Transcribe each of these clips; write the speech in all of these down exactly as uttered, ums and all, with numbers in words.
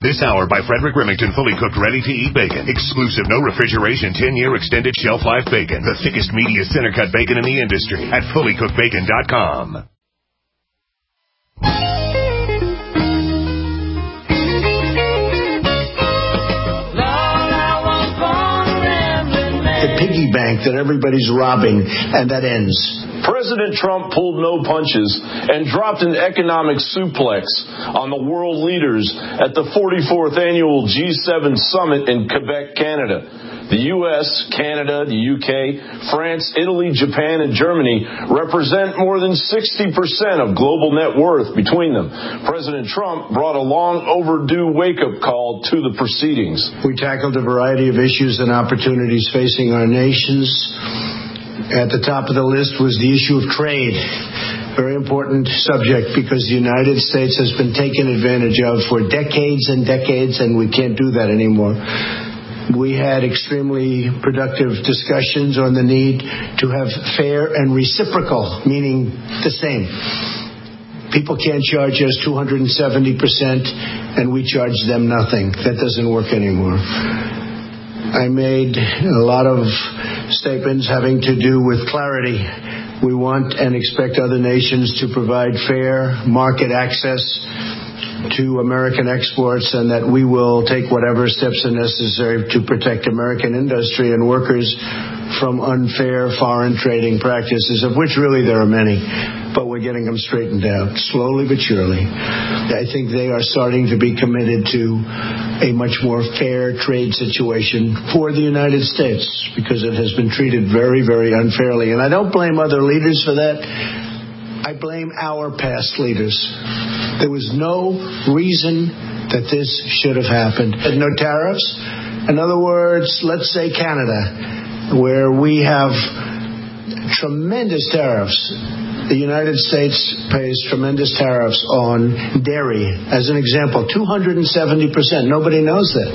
This hour by Frederick Remington, fully cooked, ready-to-eat bacon. Exclusive, no refrigeration, ten-year extended shelf life bacon. The thickest, meatiest center-cut bacon in the industry at fully cooked bacon dot com. The piggy bank that everybody's robbing, and that ends. President Trump pulled no punches and dropped an economic suplex on the world leaders at the forty-fourth annual G seven summit in Quebec, Canada. The U S, Canada, the U K, France, Italy, Japan, and Germany represent more than sixty percent of global net worth between them. President Trump brought a long overdue wake-up call to the proceedings. We tackled a variety of issues and opportunities facing our nations. At the top of the list was the issue of trade. Very important subject because the United States has been taken advantage of for decades and decades, and we can't do that anymore. We had extremely productive discussions on the need to have fair and reciprocal, meaning the same. People can't charge us two hundred seventy percent and we charge them nothing. That doesn't work anymore. I made a lot of statements having to do with clarity. We want and expect other nations to provide fair market access to American exports, and that we will take whatever steps are necessary to protect American industry and workers from unfair foreign trading practices, of which really there are many, but we're getting them straightened out, slowly but surely. I think they are starting to be committed to a much more fair trade situation for the United States, because it has been treated very, very unfairly. And I don't blame other leaders for that. I blame our past leaders. There was no reason that this should have happened. No tariffs. In other words, let's say Canada, where we have tremendous tariffs. The United States pays tremendous tariffs on dairy. As an example, two hundred seventy percent. Nobody knows that.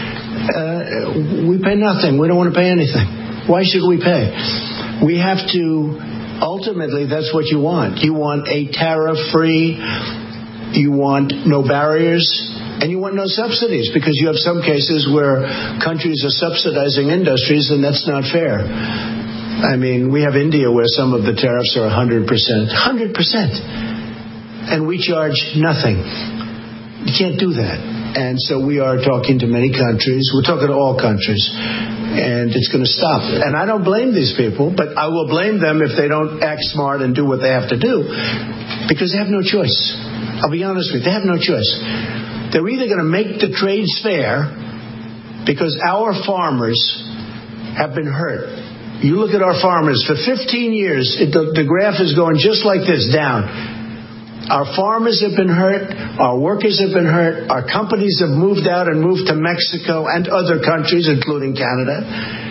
Uh, we pay nothing. We don't want to pay anything. Why should we pay? We have to... Ultimately, that's what you want. You want a tariff-free, you want no barriers, and you want no subsidies, because you have some cases where countries are subsidizing industries, and that's not fair. I mean, we have India where some of the tariffs are one hundred percent. one hundred percent. And we charge nothing. You can't do that. And so we are talking to many countries. We're talking to all countries. And it's going to stop. And I don't blame these people, but I will blame them if they don't act smart and do what they have to do, because they have no choice. I'll be honest with you. They have no choice. They're either going to make the trades fair, because our farmers have been hurt. You look at our farmers. For fifteen years, it, the, the graph is going just like this, down. Our farmers have been hurt. Our workers have been hurt. Our companies have moved out and moved to Mexico and other countries, including Canada.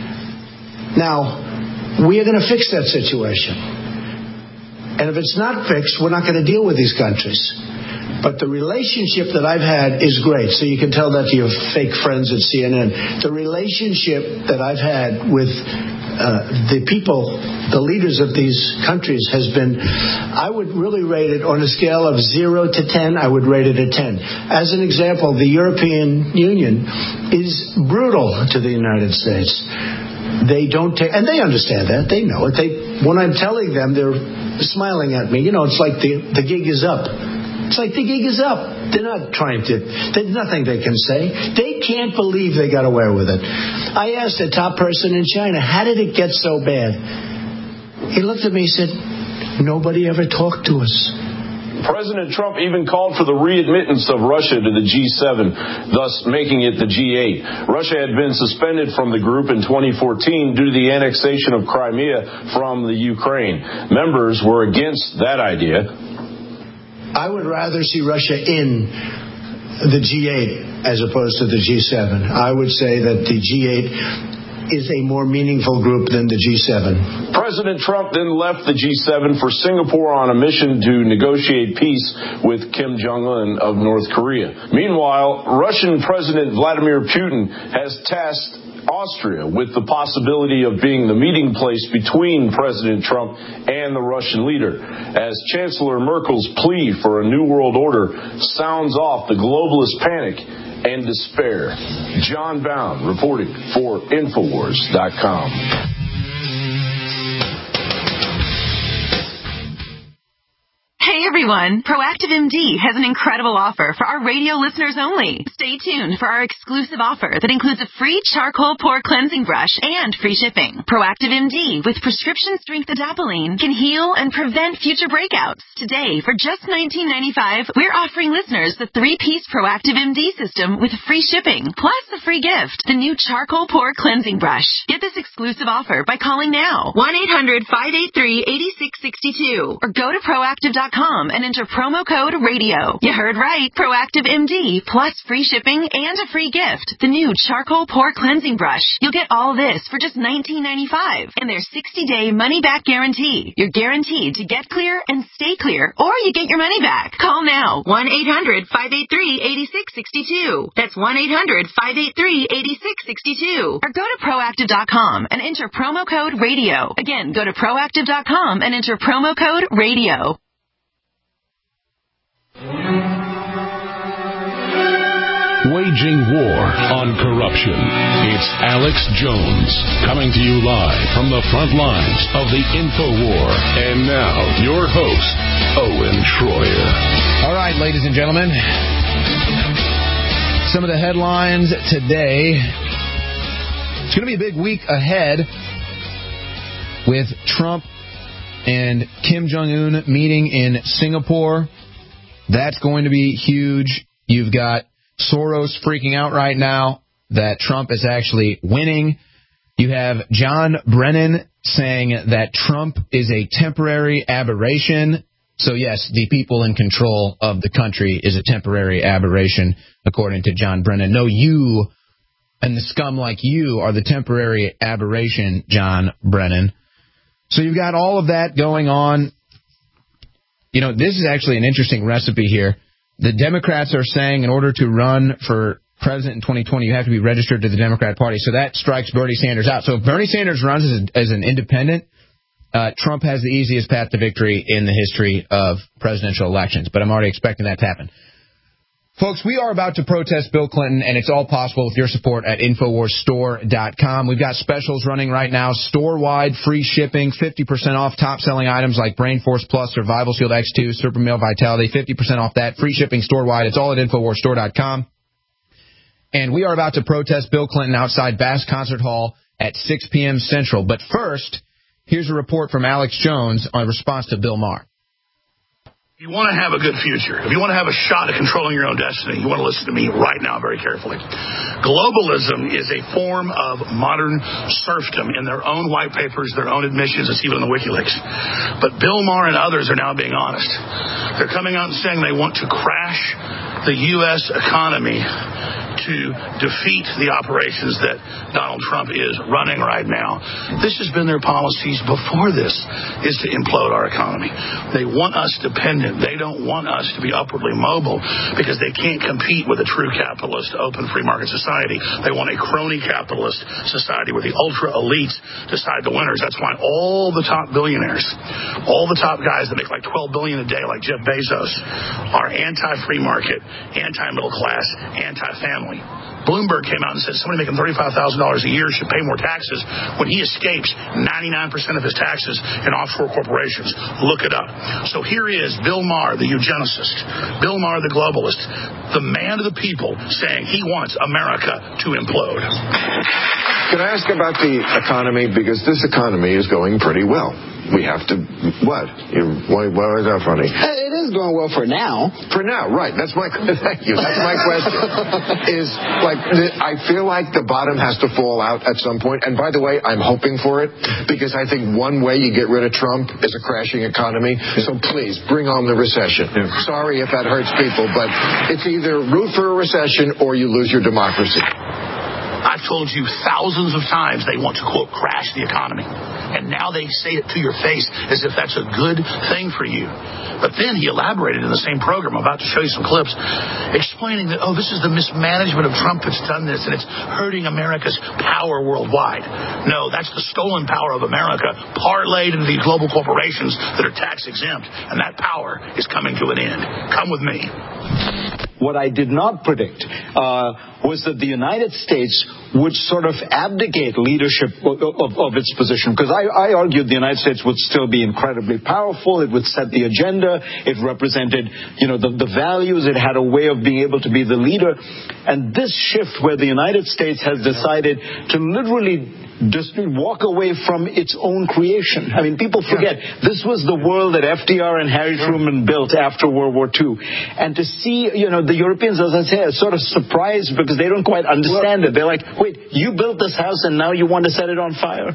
Now, we are going to fix that situation. And if it's not fixed, we're not going to deal with these countries. But the relationship that I've had is great. So you can tell that to your fake friends at C N N. The relationship that I've had with uh, the people, the leaders of these countries has been, I would really rate it on a scale of zero to ten, I would rate it a ten. As an example, the European Union is brutal to the United States. They don't take, and they understand that. They know it. They, when I'm telling them, they're smiling at me. You know, it's like the, the gig is up. It's like the gig is up. They're not trying to, there's nothing they can say. They can't believe they got away with it. I asked a top person in China, how did it get so bad? He looked at me and said, nobody ever talked to us. President Trump even called for the readmittance of Russia to the G seven, thus making it the G eight. Russia had been suspended from the group in twenty fourteen due to the annexation of Crimea from the Ukraine. Members were against that idea. I would rather see Russia in the G eight as opposed to the G seven. I would say that the G eight is a more meaningful group than the G seven. President Trump then left the G seven for Singapore on a mission to negotiate peace with Kim Jong-un of North Korea. Meanwhile, Russian President Vladimir Putin has tasked Austria with the possibility of being the meeting place between President Trump and the Russian leader, as Chancellor Merkel's plea for a new world order sounds off the globalist panic and despair. John Bound reporting for Infowars dot com. Hey everyone, Proactive M D has an incredible offer for our radio listeners only. Stay tuned for our exclusive offer that includes a free charcoal pore cleansing brush and free shipping. Proactive M D with prescription strength adapalene can heal and prevent future breakouts. Today, for just nineteen ninety-five dollars, we're offering listeners the three-piece Proactive M D system with free shipping, plus a free gift, the new charcoal pore cleansing brush. Get this exclusive offer by calling now, one eight hundred, five eight three, eight six six two, or go to proactive dot com and enter promo code radio. You heard right. Proactive M D plus free shipping and a free gift. The new charcoal pore cleansing brush. You'll get all this for just nineteen ninety-five dollars and their sixty-day money-back guarantee. You're guaranteed to get clear and stay clear, or you get your money back. Call now. one eight hundred, five eight three, eight six six two. That's one eight hundred, five eight three, eight six six two. Or go to proactive dot com and enter promo code radio. Again, go to proactive dot com and enter promo code radio. Waging war on corruption. It's Alex Jones coming to you live from the front lines of the InfoWar. And now, your host, Owen Schroyer. All right, ladies and gentlemen. Some of the headlines today. It's going to be a big week ahead with Trump and Kim Jong-un meeting in Singapore. That's going to be huge. You've got Soros freaking out right now that Trump is actually winning. You have John Brennan saying that Trump is a temporary aberration. So, yes, the people in control of the country is a temporary aberration, according to John Brennan. No, you and the scum like you are the temporary aberration, John Brennan. So you've got all of that going on. You know, this is actually an interesting recipe here. The Democrats are saying in order to run for president in twenty twenty, you have to be registered to the Democrat Party. So that strikes Bernie Sanders out. So if Bernie Sanders runs as, a, as an independent, uh, Trump has the easiest path to victory in the history of presidential elections. But I'm already expecting that to happen. Folks, we are about to protest Bill Clinton, and it's all possible with your support at Infowars Store dot com. We've got specials running right now, store-wide, free shipping, fifty percent off top-selling items like Brain Force Plus, Survival Shield X two, Super Male Vitality, fifty percent off that, free shipping store-wide. It's all at Infowars Store dot com. And we are about to protest Bill Clinton outside Bass Concert Hall at six p.m. Central. But first, here's a report from Alex Jones on response to Bill Maher. You want to have a good future. If you want to have a shot at controlling your own destiny, you want to listen to me right now very carefully. Globalism is a form of modern serfdom in their own white papers, their own admissions. It's even in the WikiLeaks. But Bill Maher and others are now being honest. They're coming out and saying they want to crash the U S economy to defeat the operations that Donald Trump is running right now. This has been their policies before this, is to implode our economy. They want us dependent. They don't want us to be upwardly mobile because they can't compete with a true capitalist, open free market society. They want a crony capitalist society where the ultra elites decide the winners. That's why all the top billionaires, all the top guys that make like twelve billion dollars a day, like Jeff Bezos, are anti-free market, anti-middle class, anti-family. Bloomberg came out and said somebody making thirty-five thousand dollars a year should pay more taxes when he escapes ninety-nine percent of his taxes in offshore corporations. Look it up. So here is Bill Maher, the eugenicist, Bill Maher, the globalist, the man of the people, saying he wants America to implode. Can I ask about the economy? Because this economy is going pretty well. We have to, what? You, why, why is that funny? It is going well for now. For now, right. That's my, thank you. That's my question. Is, like, the, I feel like the bottom has to fall out at some point. And by the way, I'm hoping for it, because I think one way you get rid of Trump is a crashing economy. So please, bring on the recession. Yeah. Sorry if that hurts people, but it's either root for a recession or you lose your democracy. I've told you thousands of times they want to, quote, crash the economy. And now they say it to your face as if that's a good thing for you. But then he elaborated in the same program, I'm about to show you some clips, explaining that, oh, this is the mismanagement of Trump that's done this, and it's hurting America's power worldwide. No, that's the stolen power of America, parlayed into these global corporations that are tax exempt, and that power is coming to an end. Come with me. what I did not predict uh, was that the United States would sort of abdicate leadership of, of, of its position. Because I, I argued the United States would still be incredibly powerful. It would set the agenda. It represented, you know, the, the values. It had a way of being able to be the leader. And this shift where the United States has decided to literally just walk away from its own creation. I mean, people forget, yeah. this was the world that F D R and Harry sure. Truman built after World War Two. And to see, you know, the Europeans, as I say, are sort of surprised because they don't quite understand well, it. They're like, wait, you built this house and now you want to set it on fire?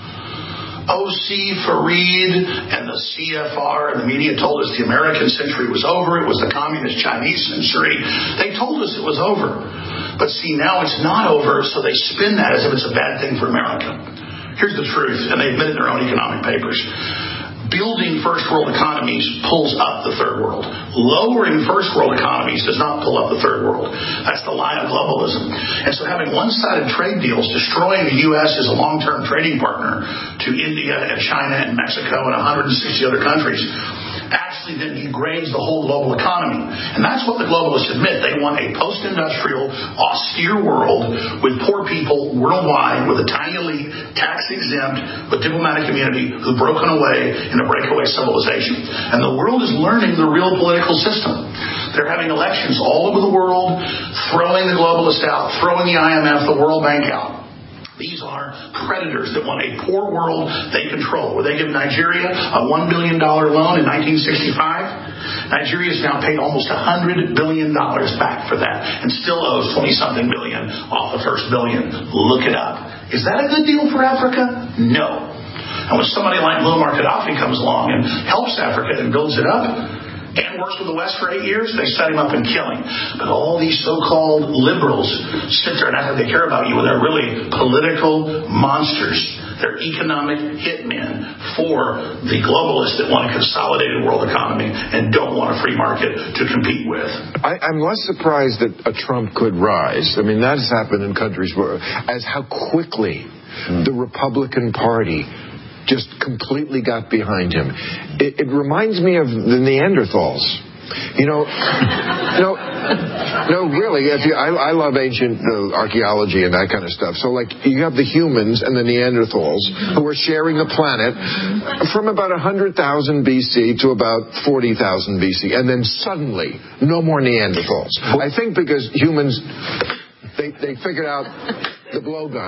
O C, Fareed, and the C F R and the media told us the American century was over. It was the communist Chinese century. They told us it was over. But see, now it's not over, so they spin that as if it's a bad thing for America. Here's the truth, and they admit in their own economic papers. Building first world economies pulls up the third world. Lowering first world economies does not pull up the third world. That's the lie of globalism. And so having one-sided trade deals, destroying the U S as a long-term trading partner to India and China and Mexico and one hundred sixty other countries, actually then degrades the whole global economy. And that's what the globalists admit. They want a post-industrial, austere world with poor people worldwide, with a tiny elite, tax-exempt, with diplomatic immunity who've broken away in a breakaway civilization. And the world is learning the real political system. They're having elections all over the world, throwing the globalists out, throwing the I M F, the World Bank out. These are predators that want a poor world they control. Where they give Nigeria a one billion dollars loan in nineteen sixty-five, Nigeria has now paid almost one hundred billion dollars back for that and still owes twenty-something billion off the first billion. Look it up. Is that a good deal for Africa? No. And when somebody like Muammar Gaddafi comes along and helps Africa and builds it up, and works with the West for eight years, they set him up and kill him. But all these so-called liberals sit there and act like they care about you when they're really political monsters. They're economic hitmen for the globalists that want a consolidated world economy and don't want a free market to compete with. I, I'm less surprised that a Trump could rise. I mean, that has happened in countries where, as how quickly mm. the Republican Party just completely got behind him. It, it reminds me of the Neanderthals. You know, no, no, really. If you, I, I love ancient uh, archaeology and that kind of stuff. So, like, you have the humans and the Neanderthals who are sharing the planet from about one hundred thousand B C to about forty thousand B C. And then suddenly, no more Neanderthals. I think because humans, they, they figured out the blowgun,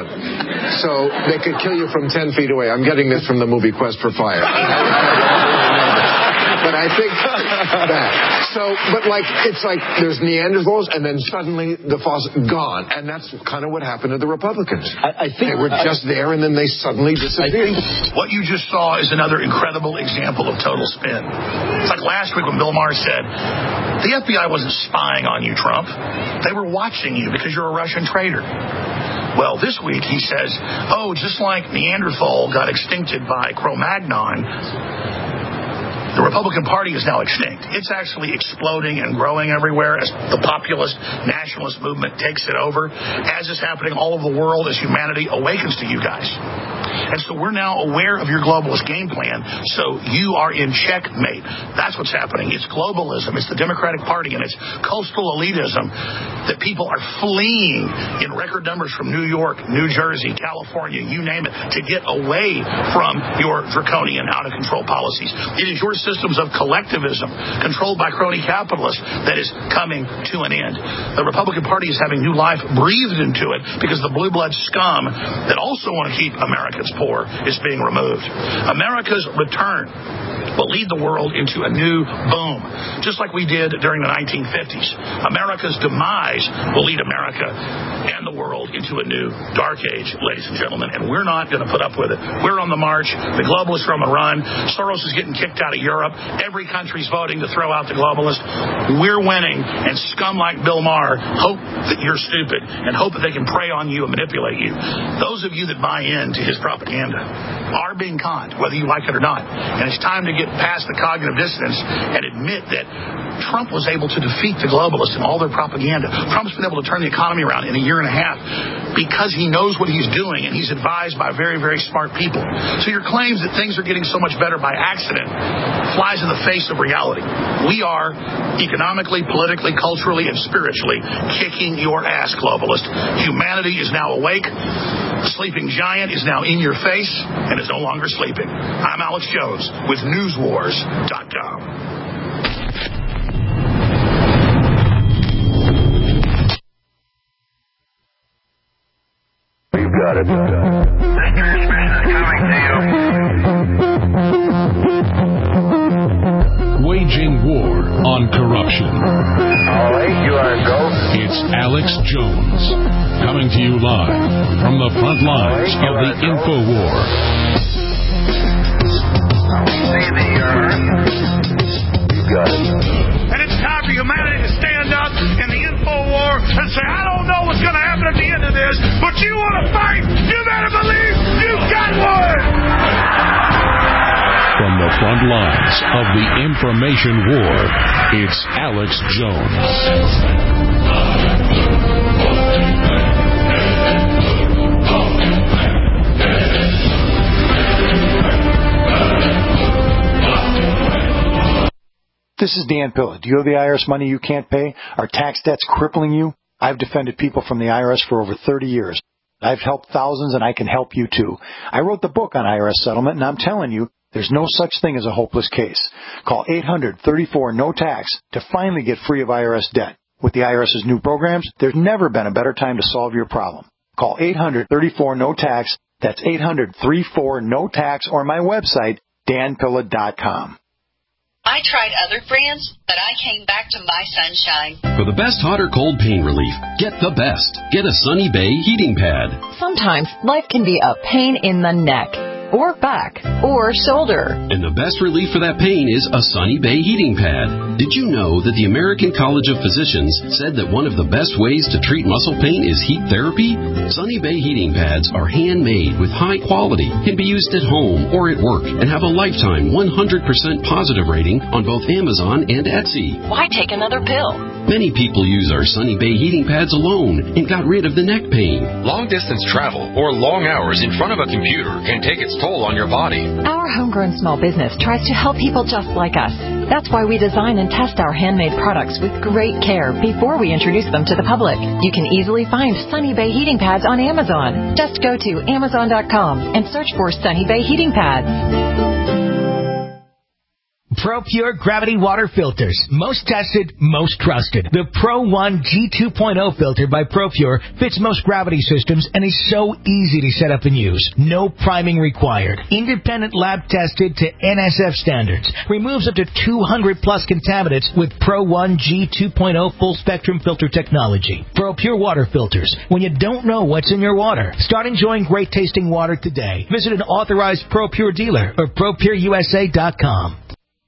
so they could kill you from ten feet away. I'm getting this from the movie Quest for Fire. But I think that. So, but like, it's like there's Neanderthals, and then suddenly the fossil gone, and that's kind of what happened to the Republicans. I, I think they were I, just there, and then they suddenly disappeared. I think what you just saw is another incredible example of total spin. It's like last week when Bill Maher said, the F B I wasn't spying on you, Trump. They were watching you because you're a Russian traitor. Well, this week he says, oh, just like Neanderthal got extincted by Cro-Magnon, the Republican Party is now extinct. It's actually exploding and growing everywhere as the populist nationalist movement takes it over, as is happening all over the world as humanity awakens to you guys. And so we're now aware of your globalist game plan, so you are in checkmate. That's what's happening. It's globalism. It's the Democratic Party, and it's coastal elitism that people are fleeing in record numbers from New York, New Jersey, California, you name it, to get away from your draconian, out-of-control policies. It is your systems of collectivism controlled by crony capitalists that is coming to an end. The Republican Party is having new life breathed into it because the blue blood scum that also want to keep Americans poor is being removed. America's return will lead the world into a new boom, just like we did during the nineteen fifties. America's demise will lead America and the world into a new dark age, ladies and gentlemen, and we're not going to put up with it. We're on the march. The globalists are on the run. Soros is getting kicked out of Europe. Every country's voting to throw out the globalists. We're winning, and scum like Bill Maher hope that you're stupid and hope that they can prey on you and manipulate you. Those of you that buy into his propaganda are being conned, whether you like it or not. And it's time to get past the cognitive dissonance and admit that Trump was able to defeat the globalists and all their propaganda. Trump's been able to turn the economy around in a year and a half because he knows what he's doing and he's advised by very, very smart people. So your claims that things are getting so much better by accident flies in the face of reality. We are economically, politically, culturally, and spiritually, kicking your ass, globalist. Humanity is now awake. The sleeping giant is now in your face and is no longer sleeping. I'm Alex Jones with news wars dot com. You got it. This transmission is coming to you. Waging war on corruption. All right, you are a go. It's Alex Jones, coming to you live from the front lines right, of the info war. See the earth. You got it. And it's time for humanity to stand up in the info war and say, I don't know what's going to happen at the end of this, but you want to fight, you better believe you got one! From the front lines of the information war, it's Alex Jones. This is Dan Pilla. Do you have the I R S money you can't pay? Are tax debts crippling you? I've defended people from the I R S for over thirty years. I've helped thousands, and I can help you too. I wrote the book on I R S settlement, and I'm telling you, there's no such thing as a hopeless case. Call eight hundred, thirty-four, no tax to finally get free of I R S debt. With the IRS's new programs, there's never been a better time to solve your problem. Call eight hundred, thirty-four, no tax. That's eight hundred, thirty-four, no tax, or my website, dan pilla dot com. I tried other brands, but I came back to My Sunshine. For the best hot or cold pain relief, get the best. Get a Sunny Bay heating pad. Sometimes life can be a pain in the neck, or back, or shoulder. And the best relief for that pain is a Sunny Bay heating pad. Did you know that the American College of Physicians said that one of the best ways to treat muscle pain is heat therapy? Sunny Bay heating pads are handmade with high quality, can be used at home or at work, and have a lifetime one hundred percent positive rating on both Amazon and Etsy. Why take another pill? Many people use our Sunny Bay heating pads alone and got rid of the neck pain. Long-distance travel or long hours in front of a computer can take its toll on your body. Our homegrown small business tries to help people just like us. That's why we design and test our handmade products with great care before we introduce them to the public. You can easily find Sunny Bay heating pads on Amazon. Just go to amazon dot com and search for Sunny Bay heating pads. ProPure Gravity Water Filters. Most tested, most trusted. The Pro one G two point oh filter by ProPure fits most gravity systems and is so easy to set up and use. No priming required. Independent lab tested to N S F standards. Removes up to two hundred plus contaminants with Pro one G two point oh full spectrum filter technology. ProPure Water Filters. When you don't know what's in your water. Start enjoying great tasting water today. Visit an authorized ProPure dealer or pro pure u s a dot com.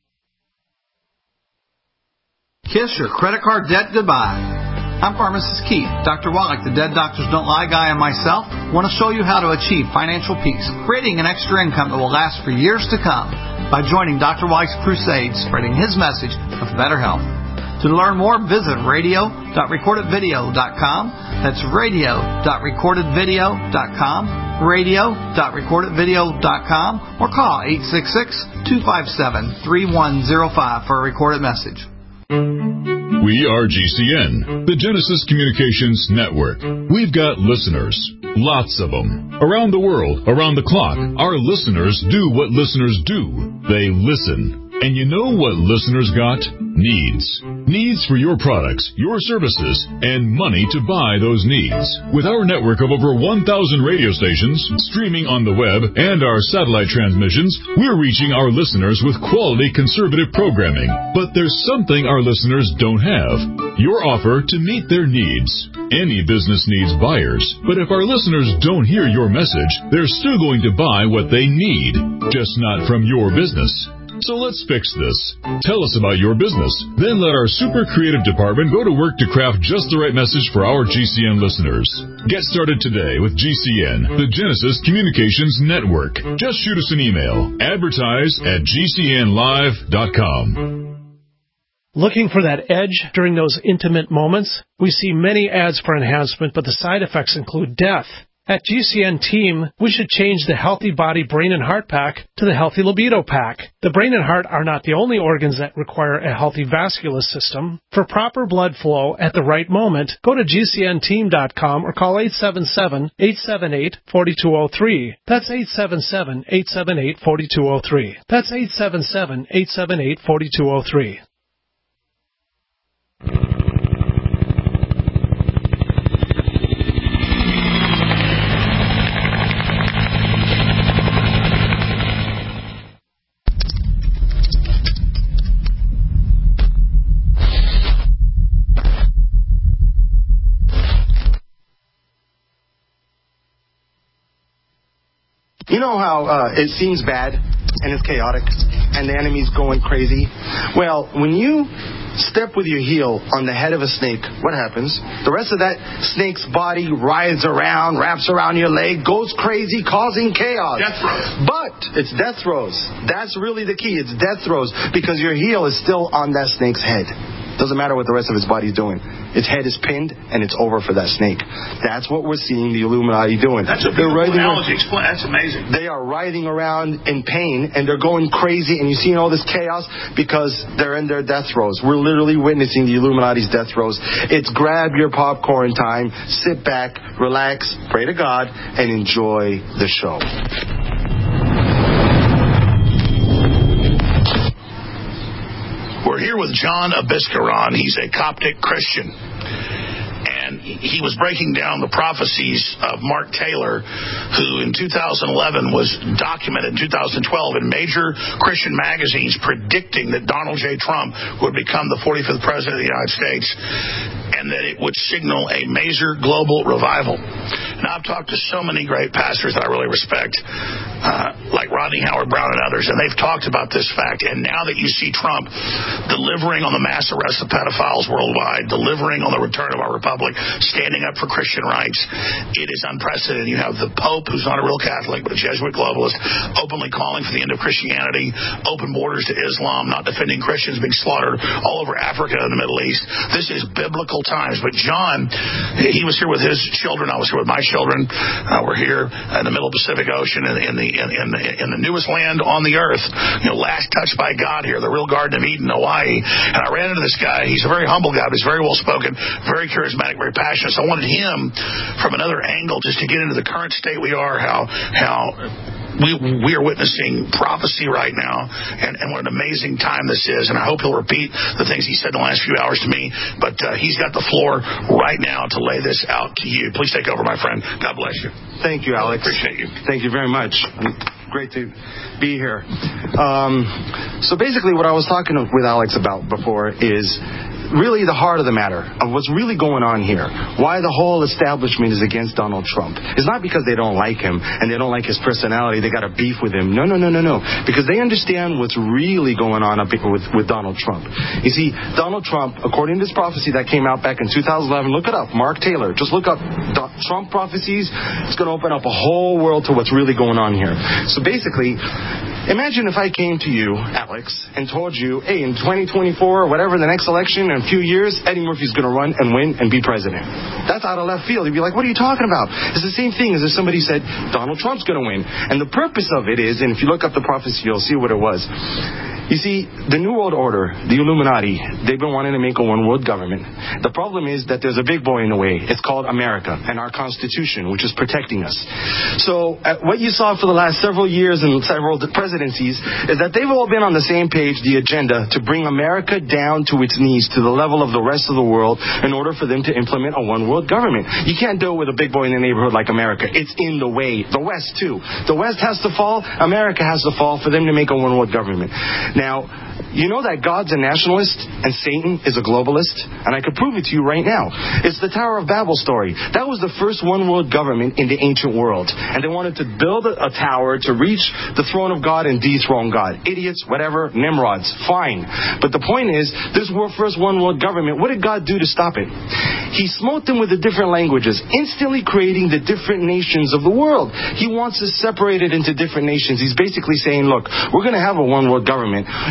Kiss your credit card debt goodbye. I'm Pharmacist Keith. Doctor Wallach, the Dead Doctors Don't Lie guy, and myself want to show you how to achieve financial peace, creating an extra income that will last for years to come by joining Doctor Wallach's crusade, spreading his message of better health. To learn more, visit radio dot recorded video dot com. That's radio dot recorded video dot com, radio dot recorded video dot com, or call eight six six, two five seven, three one zero five for a recorded message. We are G C N, the Genesis Communications Network. We've got listeners, lots of them. Around the world, around the clock, our listeners do what listeners do. They listen. And you know what listeners got? Needs. Needs for your products, your services, and money to buy those needs. With our network of over one thousand radio stations, streaming on the web, and our satellite transmissions, we're reaching our listeners with quality conservative programming. But there's something our listeners don't have. Your offer to meet their needs. Any business needs buyers, but if our listeners don't hear your message, they're still going to buy what they need, just not from your business. So let's fix this. Tell us about your business. Then let our super creative department go to work to craft just the right message for our G C N listeners. Get started today with G C N, the Genesis Communications Network. Just shoot us an email. Advertise at g c n live dot com. Looking for that edge during those intimate moments? We see many ads for enhancement, but the side effects include death. At G C N Team, we should change the Healthy Body, Brain, and Heart Pack to the Healthy Libido Pack. The brain and heart are not the only organs that require a healthy vascular system. For proper blood flow at the right moment, go to G C N team dot com or call eight seven seven, eight seven eight, four two zero three. That's eight seven seven, eight seven eight, four two zero three. That's eight seven seven, eight seven eight, four two zero three. You know how uh, it seems bad and it's chaotic and the enemy's going crazy? Well, when you step with your heel on the head of a snake, what happens? The rest of that snake's body writhes around, wraps around your leg, goes crazy, causing chaos. Death throes. But it's death throes. That's really the key. It's death throes because your heel is still on that snake's head. Doesn't matter what the rest of his body's doing. Its head is pinned, and it's over for that snake. That's what we're seeing the Illuminati doing. That's a beautiful analogy. Explain. That's amazing. They are writhing around in pain, and they're going crazy, and you're seeing all this chaos because they're in their death throes. We're literally witnessing the Illuminati's death throes. It's grab your popcorn time, sit back, relax, pray to God, and enjoy the show. We're here with John Abiskaran. He's a Coptic Christian. And he was breaking down the prophecies of Mark Taylor, who in two thousand eleven was documented in two thousand twelve in major Christian magazines predicting that Donald J. Trump would become the forty-fifth president of the United States and that it would signal a major global revival. Now, I've talked to so many great pastors that I really respect, uh, like Rodney Howard-Browne and others, and they've talked about this fact. And now that you see Trump delivering on the mass arrest of pedophiles worldwide, delivering on the return of our republic, standing up for Christian rights, it is unprecedented. You have the Pope, who's not a real Catholic, but a Jesuit globalist, openly calling for the end of Christianity, open borders to Islam, not defending Christians being slaughtered all over Africa and the Middle East. This is biblical times. But John, he was here with his children. I was here with my children. Uh, we're here in the middle of the Pacific Ocean in, in, the, in, in, the, in the newest land on the earth, you know, last touched by God here, the real Garden of Eden, Hawaii. And I ran into this guy. He's a very humble guy, but he's very well-spoken, very charismatic, very passionate. So I wanted him from another angle just to get into the current state we are, how how we we are witnessing prophecy right now, and, and what an amazing time this is. And I hope he'll repeat the things he said in the last few hours to me. But uh, he's got the floor right now to lay this out to you. Please take over, my friend. God bless you. Thank you, Alex. I appreciate you. Thank you very much. Great to be here. Um, so basically what I was talking with Alex about before is really the heart of the matter of what's really going on here. Why the whole establishment is against Donald Trump. It's not because they don't like him and they don't like his personality. They got a beef with him. No, no, no, no, no. Because they understand what's really going on up with, with Donald Trump. You see, Donald Trump, according to this prophecy that came out back in two thousand eleven, look it up, Mark Taylor. Just look up Trump prophecies. It's going to open up a whole world to what's really going on here. So basically, imagine if I came to you, Alex, and told you, hey, in twenty twenty-four or whatever, the next election, in a few years, Eddie Murphy's going to run and win and be president. That's out of left field. You'd be like, what are you talking about? It's the same thing as if somebody said, Donald Trump's going to win. And the purpose of it is, and if you look up the prophecy, you'll see what it was. You see, the New World Order, the Illuminati, they've been wanting to make a one-world government. The problem is that there's a big boy in the way. It's called America and our Constitution, which is protecting us. So uh, what you saw for the last several years and several presidencies is that they've all been on the same page, the agenda, to bring America down to its knees, to the level of the rest of the world, in order for them to implement a one-world government. You can't do it with a big boy in the neighborhood like America. It's in the way. The West, too. The West has to fall. America has to fall for them to make a one-world government. Now, you know that God's a nationalist and Satan is a globalist? And I could prove it to you right now. It's the Tower of Babel story. That was the first one-world government in the ancient world. And they wanted to build a, a tower to reach the throne of God and dethrone God. Idiots, whatever, Nimrods, fine. But the point is, this world first one-world government, what did God do to stop it? He smote them with the different languages, instantly creating the different nations of the world. He wants to separate it into different nations. He's basically saying, look, we're going to have a one-world government in heaven.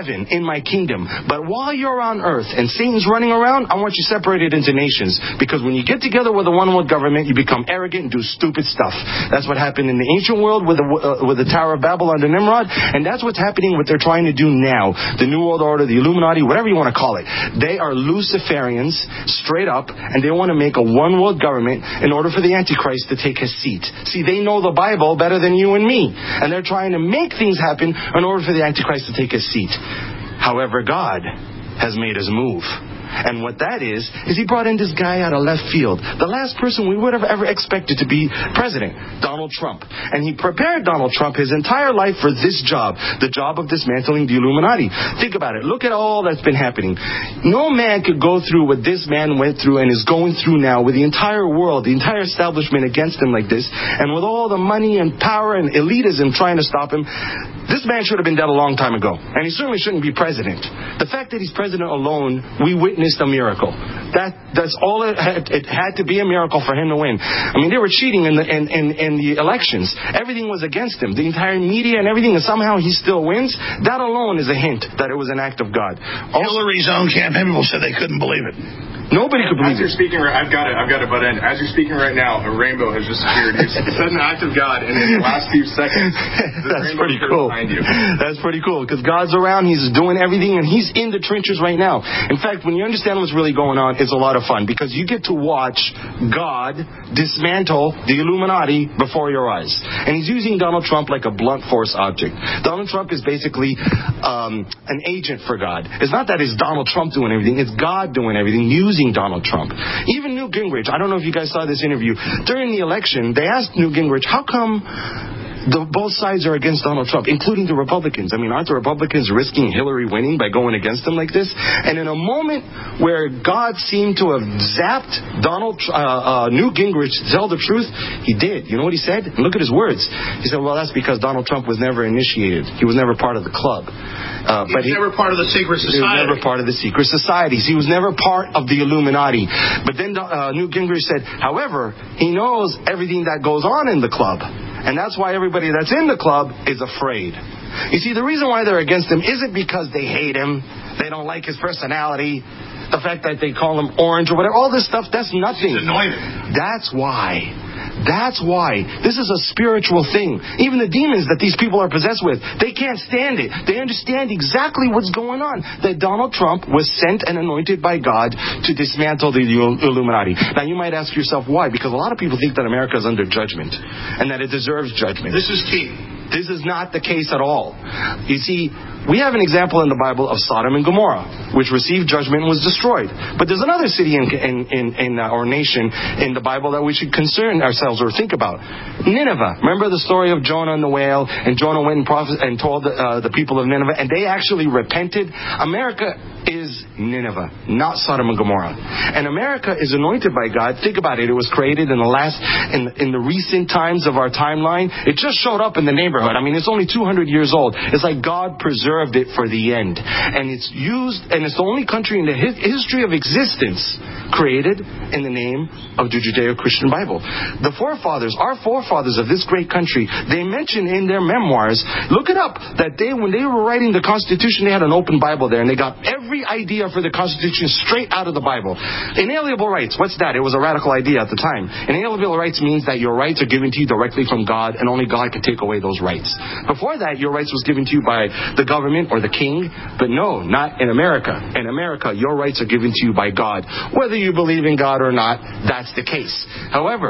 heaven in my kingdom. But while you're on earth and Satan's running around, I want you separated into nations. Because when you get together with a one-world government, you become arrogant and do stupid stuff. That's what happened in the ancient world with the, uh, with the Tower of Babel under Nimrod. And that's what's happening, what they're trying to do now. The New World Order, the Illuminati, whatever you want to call it. They are Luciferians, straight up, and they want to make a one-world government in order for the Antichrist to take his seat. See, they know the Bible better than you and me. And they're trying to make things happen in order for the Antichrist to take his seat. However, God has made his move. And what that is, is he brought in this guy out of left field. The last person we would have ever expected to be president, Donald Trump. And he prepared Donald Trump his entire life for this job, the job of dismantling the Illuminati. Think about it. Look at all that's been happening. No man could go through what this man went through and is going through now with the entire world, the entire establishment against him like this, and with all the money and power and elitism trying to stop him. This man should have been dead a long time ago. And he certainly shouldn't be president. The fact that he's president alone, we witnessed a miracle. That That's all it had. It had to be a miracle for him to win. I mean, they were cheating in the, in, in, in the elections. Everything was against him. The entire media and everything, and somehow he still wins. That alone is a hint that it was an act of God. Also, Hillary's own campaign people said they couldn't believe it. Nobody could believe it. As you're speaking, I've got it. I've got it butt end. As you're speaking right now, a rainbow has just appeared. You said an act of God, and in the last few seconds, that's pretty cool. Behind you. That's pretty cool because God's around. He's doing everything, and He's in the trenches right now. In fact, when you understand what's really going on, it's a lot of fun because you get to watch God dismantle the Illuminati before your eyes, and He's using Donald Trump like a blunt force object. Donald Trump is basically um, an agent for God. It's not that it's Donald Trump doing everything; it's God doing everything. Using Donald Trump. Even Newt Gingrich, I don't know if you guys saw this interview. During the election, they asked Newt Gingrich, how come the, both sides are against Donald Trump, including the Republicans? I mean, aren't the Republicans risking Hillary winning by going against them like this? And in a moment where God seemed to have zapped Donald uh, uh, Newt Gingrich to tell the truth, he did. You know what he said? And look at his words. He said, well, that's because Donald Trump was never initiated. He was never part of the club. Uh, he but was he, never part of the secret society. He was never part of the secret societies. He was never part of the Illuminati. But then uh, Newt Gingrich said, however, he knows everything that goes on in the club. And that's why everybody that's in the club is afraid. You see, the reason why they're against him isn't because they hate him. They don't like his personality. The fact that they call him orange or whatever. All this stuff, that's nothing. He's anointed. That's why. That's why. This is a spiritual thing. Even the demons that these people are possessed with, they can't stand it. They understand exactly what's going on. That Donald Trump was sent and anointed by God to dismantle the Illuminati. Now, you might ask yourself why. Because a lot of people think that America is under judgment and that it deserves judgment. This is key. This is not the case at all. You see, we have an example in the Bible of Sodom and Gomorrah, which received judgment and was destroyed. But there's another city in, in, in, in uh, or nation in the Bible that we should concern ourselves or think about. Nineveh. Remember the story of Jonah and the whale? And Jonah went and, prophet- and told the, uh, the people of Nineveh, and they actually repented. America is Nineveh, not Sodom and Gomorrah. And America is anointed by God. Think about it. It was created in the last, in, in the recent times of our timeline. It just showed up in the neighborhood. I mean, it's only two hundred years old. It's like God preserved it for the end. And it's used, and it's the only country in the hi- history of existence created in the name of the Judeo-Christian Bible. The forefathers, our forefathers of this great country, they mention in their memoirs, look it up, that they, when they were writing the Constitution, they had an open Bible there, and they got every idea for the Constitution straight out of the Bible. Inalienable rights, what's that? It was a radical idea at the time. Inalienable rights means that your rights are given to you directly from God, and only God can take away those rights. Before that, your rights was given to you by the government or the king, but no, not in America. In America, your rights are given to you by God. Whether you believe in God or not, that's the case. However,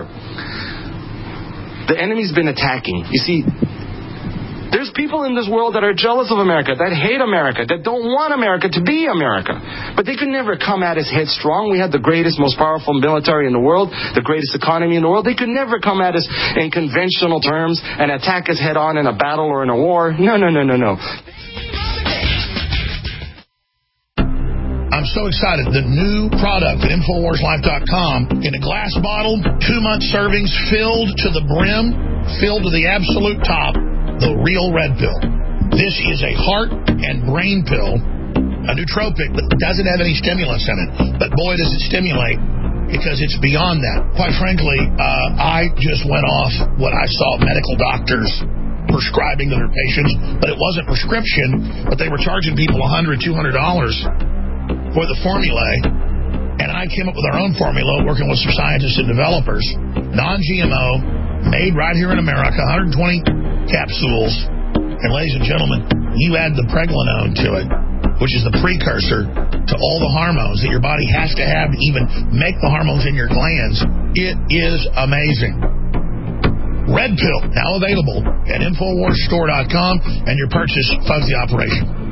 the enemy's been attacking. You see, there's people in this world that are jealous of America, that hate America, that don't want America to be America. But they could never come at us headstrong. We had the greatest, most powerful military in the world, the greatest economy in the world. They could never come at us in conventional terms and attack us head on in a battle or in a war. No, no, no, no, no. I'm so excited. The new product at Infowars Life dot com in a glass bottle, two-month servings filled to the brim, filled to the absolute top, the Real Red Pill. This is a heart and brain pill, a nootropic that doesn't have any stimulants in it. But boy, does it stimulate, because it's beyond that. Quite frankly, uh, I just went off what I saw medical doctors prescribing to their patients, but it wasn't prescription, but they were charging people one hundred dollars, two hundred dollars for the formulae. And I came up with our own formula, working with some scientists and developers, non-G M O, made right here in America, one hundred twenty capsules. And ladies and gentlemen, you add the pregnenolone to it, which is the precursor to all the hormones that your body has to have to even make the hormones in your glands. It is amazing. Red Pill, now available at Infowars Store dot com, and your purchase funds the operation.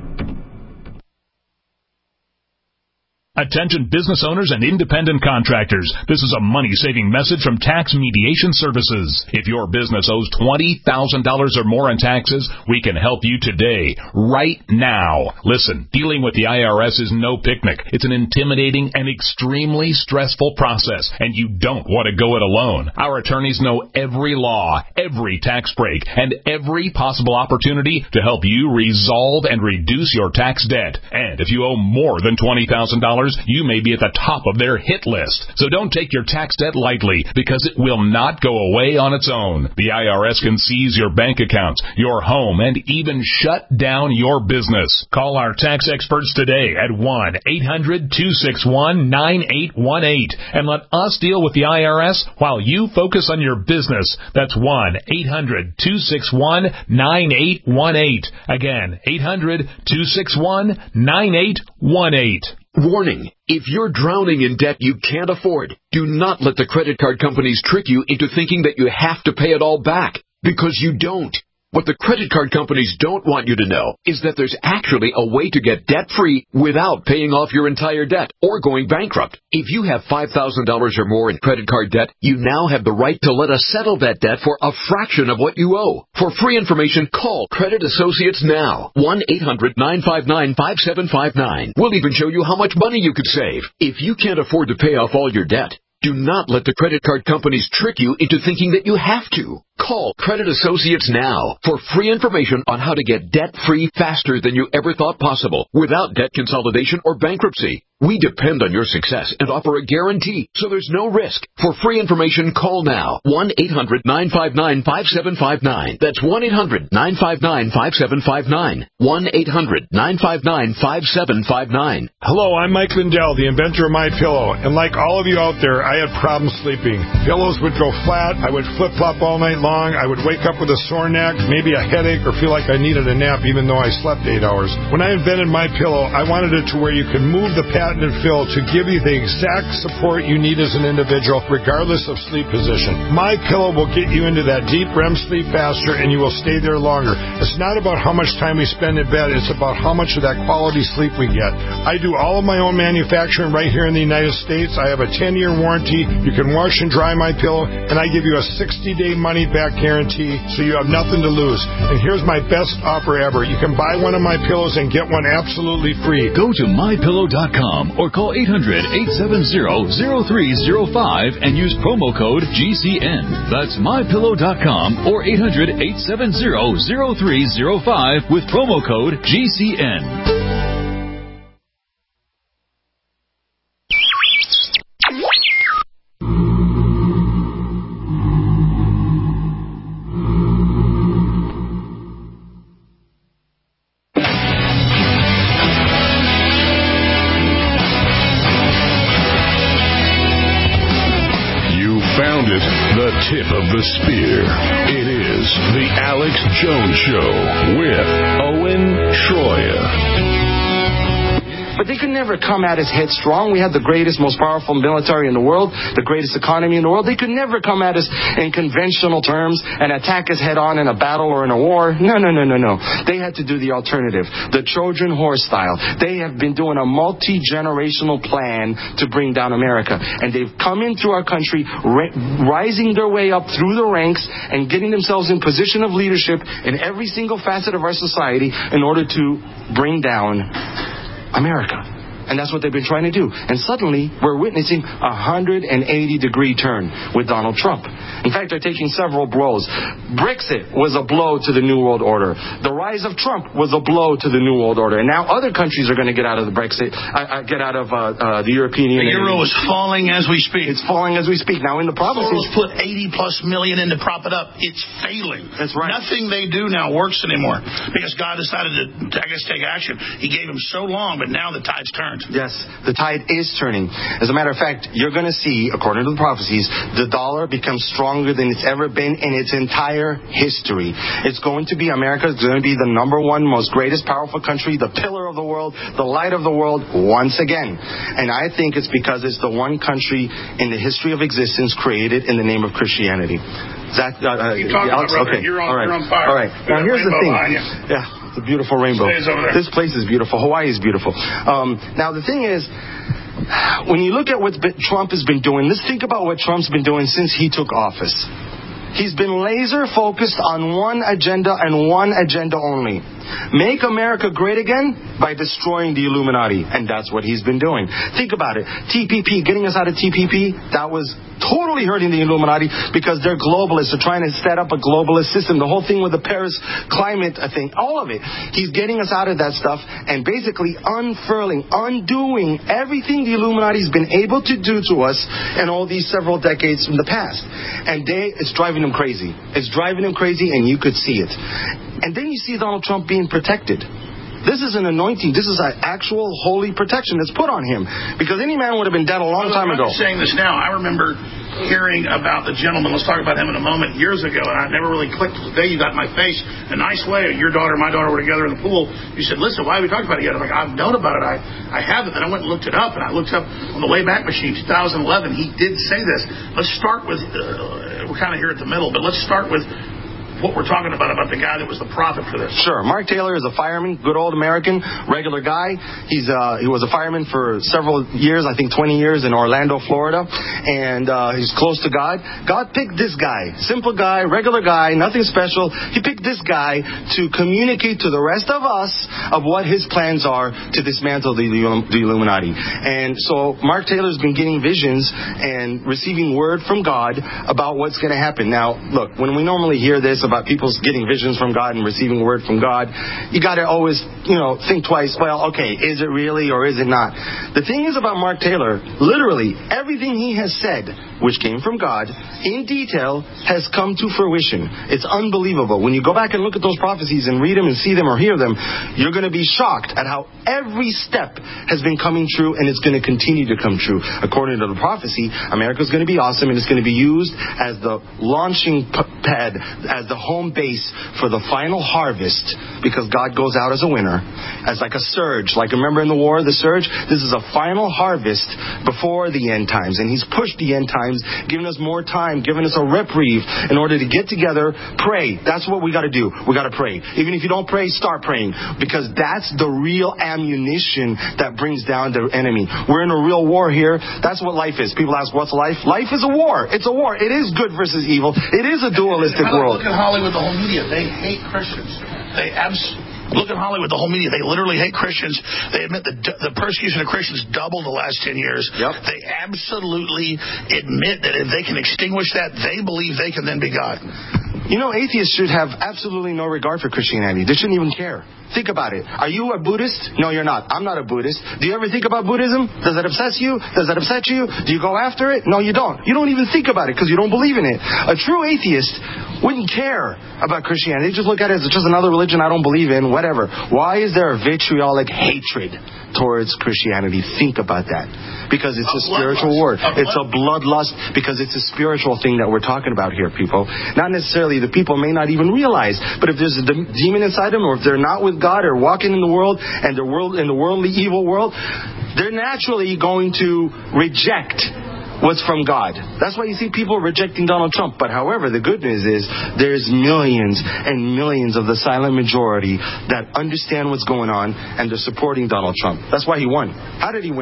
Attention business owners and independent contractors. This is a money-saving message from Tax Mediation Services. If your business owes twenty thousand dollars or more in taxes, we can help you today, right now. Listen, dealing with the I R S is no picnic. It's an intimidating and extremely stressful process, and you don't want to go it alone. Our attorneys know every law, every tax break, and every possible opportunity to help you resolve and reduce your tax debt. And if you owe more than twenty thousand dollars, you may be at the top of their hit list. So don't take your tax debt lightly, because it will not go away on its own. The I R S can seize your bank accounts, your home, and even shut down your business. Call our tax experts today at one eight hundred two six one nine eight one eight and let us deal with the I R S while you focus on your business. That's one eight hundred two six one nine eight one eight. Again, eight hundred two six one nine eight one eight. Warning, if you're drowning in debt you can't afford, do not let the credit card companies trick you into thinking that you have to pay it all back, because you don't. What the credit card companies don't want you to know is that there's actually a way to get debt-free without paying off your entire debt or going bankrupt. If you have five thousand dollars or more in credit card debt, you now have the right to let us settle that debt for a fraction of what you owe. For free information, call Credit Associates now. one eight hundred nine five nine five seven five nine. We'll even show you how much money you could save. If you can't afford to pay off all your debt, do not let the credit card companies trick you into thinking that you have to. Call Credit Associates now for free information on how to get debt-free faster than you ever thought possible without debt consolidation or bankruptcy. We depend on your success and offer a guarantee, so there's no risk. For free information, call now. one eight hundred nine five nine five seven five nine. That's one eight hundred nine five nine five seven five nine. one eight hundred nine five nine five seven five nine. Hello, I'm Mike Lindell, the inventor of MyPillow. And like all of you out there, I had problems sleeping. Pillows would go flat. I would flip-flop all night long. I would wake up with a sore neck, maybe a headache, or feel like I needed a nap even though I slept eight hours. When I invented MyPillow, I wanted it to where you can move the patented fill to give you the exact support you need as an individual, regardless of sleep position. MyPillow will get you into that deep R E M sleep faster, and you will stay there longer. It's not about how much time we spend in bed. It's about how much of that quality sleep we get. I do all of my own manufacturing right here in the United States. I have a ten-year warranty. You can wash and dry MyPillow, and I give you a sixty-day money-back guarantee, so you have nothing to lose. And here's my best offer ever. You can buy one of my pillows and get one absolutely free. Go to my pillow dot com or call eight hundred eight seven zero zero three zero five and use promo code G C N. That's my pillow dot com or eight hundred eight seven zero zero three zero five with promo code G C N. Tip of the spear. It is the Alex Jones Show with Owen Schroyer. But they could never come at us headstrong. We had the greatest, most powerful military in the world, the greatest economy in the world. They could never come at us in conventional terms and attack us head on in a battle or in a war. No, no, no, no, no. They had to do the alternative, the Trojan horse style. They have been doing a multi-generational plan to bring down America. And they've come in through our country, ra- rising their way up through the ranks and getting themselves in position of leadership in every single facet of our society in order to bring down America. And that's what they've been trying to do. And suddenly, we're witnessing a one hundred eighty degree turn with Donald Trump. In fact, they're taking several blows. Brexit was a blow to the New World Order. The rise of Trump was a blow to the New World Order. And now other countries are going to get out of the Brexit, uh, uh, get out of uh, uh, the European Union. The euro is falling as we speak. It's falling as we speak. Now, in the prophecies... Soros put eighty plus million in to prop it up. It's failing. That's right. Nothing they do now works anymore because God decided to, I guess, take action. He gave him so long, but now the tide's turned. Yes, the tide is turning. As a matter of fact, you're going to see, according to the prophecies, the dollar becomes stronger than it's ever been in its entire history. It's going to be, America is going to be the number one most greatest powerful country, the pillar of the world, the light of the world, once again. And I think it's because it's the one country in the history of existence created in the name of Christianity. Zach, uh, Keep talking Alex, about brother. okay. You're on, All right. you're on fire. All right. Now, here's the thing. Yeah. It's a beautiful rainbow. Stays over there. This place is beautiful. Hawaii is beautiful. Um, now, the thing is, when you look at what Trump has been doing, let's think about what Trump's been doing since he took office. He's been laser focused on one agenda and one agenda only. Make America great again by destroying the Illuminati. And that's what he's been doing. Think about it. T P P, getting us out of T P P, that was totally hurting the Illuminati because they're globalists. They're trying to set up a globalist system. The whole thing with the Paris climate thing, all of it. He's getting us out of that stuff and basically unfurling, undoing everything the Illuminati's been able to do to us in all these several decades from the past. And they, it's driving them crazy. It's driving them crazy, and you could see it. And then you see Donald Trump being protected. This is an anointing. This is an actual holy protection that's put on him. Because any man would have been dead a long time ago. I'm saying this now. I remember hearing about the gentleman. Let's talk about him in a moment. Years ago, and I never really clicked. The day you got in my face, a nice way. Your daughter and my daughter were together in the pool. You said, "Listen, why have we talked about it yet?" I'm like, "I've known about it. I, I haven't." And I went and looked it up. And I looked up on the Wayback Machine, two thousand eleven. He did say this. Let's start with. Uh, we're kind of here at the middle, but let's start with what we're talking about, about the guy that was the prophet for this. Sure. Mark Taylor is a fireman, good old American, regular guy. He's uh, he was a fireman for several years, I think twenty years in Orlando, Florida, and uh, he's close to God. God picked this guy, simple guy, regular guy, nothing special. He picked this guy to communicate to the rest of us of what his plans are to dismantle the, the Illuminati. And so Mark Taylor's been getting visions and receiving word from God about what's going to happen. Now, look, when we normally hear this about people getting visions from God and receiving word from God, you got to always, you know, think twice. Well, okay, is it really or is it not? The thing is about Mark Taylor, literally everything he has said, which came from God, in detail, has come to fruition. It's unbelievable. When you go back and look at those prophecies and read them and see them or hear them, you're going to be shocked at how every step has been coming true, and it's going to continue to come true. According to the prophecy, America's going to be awesome, and it's going to be used as the launching pad, as the home base for the final harvest, because God goes out as a winner, as like a surge. Like, remember in the war, the surge? This is a final harvest before the end times, and he's pushed the end times, giving us more time, giving us a reprieve in order to get together, pray. That's what we got to do. We got to pray. Even if you don't pray, start praying, because that's the real ammunition that brings down the enemy. We're in a real war here. That's what life is. People ask, what's life? Life is a war. It's a war. It is good versus evil. It is a dualistic world. Look at Hollywood, the whole media. They hate Christians. They abs- Look at Hollywood, the whole media. They literally hate Christians. They admit the the persecution of Christians doubled the last ten years. Yep. They absolutely admit that if they can extinguish that, they believe they can then be God. You know, atheists should have absolutely no regard for Christianity. They shouldn't even care. Think about it. Are you a Buddhist? No, you're not. I'm not a Buddhist. Do you ever think about Buddhism? Does that obsess you? Does that upset you? Do you go after it? No, you don't. You don't even think about it because you don't believe in it. A true atheist wouldn't care about Christianity. They just look at it as just another religion I don't believe in, whatever. Why is there a vitriolic hatred towards Christianity? Think about that. Because it's a, a spiritual war. It's a bloodlust because it's a spiritual thing that we're talking about here, people. Not necessarily the people may not even realize, but if there's a de- demon inside them, or if they're not with God or walking in the world and the world in the worldly evil world, they're naturally going to reject what's from God. That's why you see people rejecting Donald Trump. But however, the good news is there's millions and millions of the silent majority that understand what's going on and they're supporting Donald Trump. That's why he won. How did he win?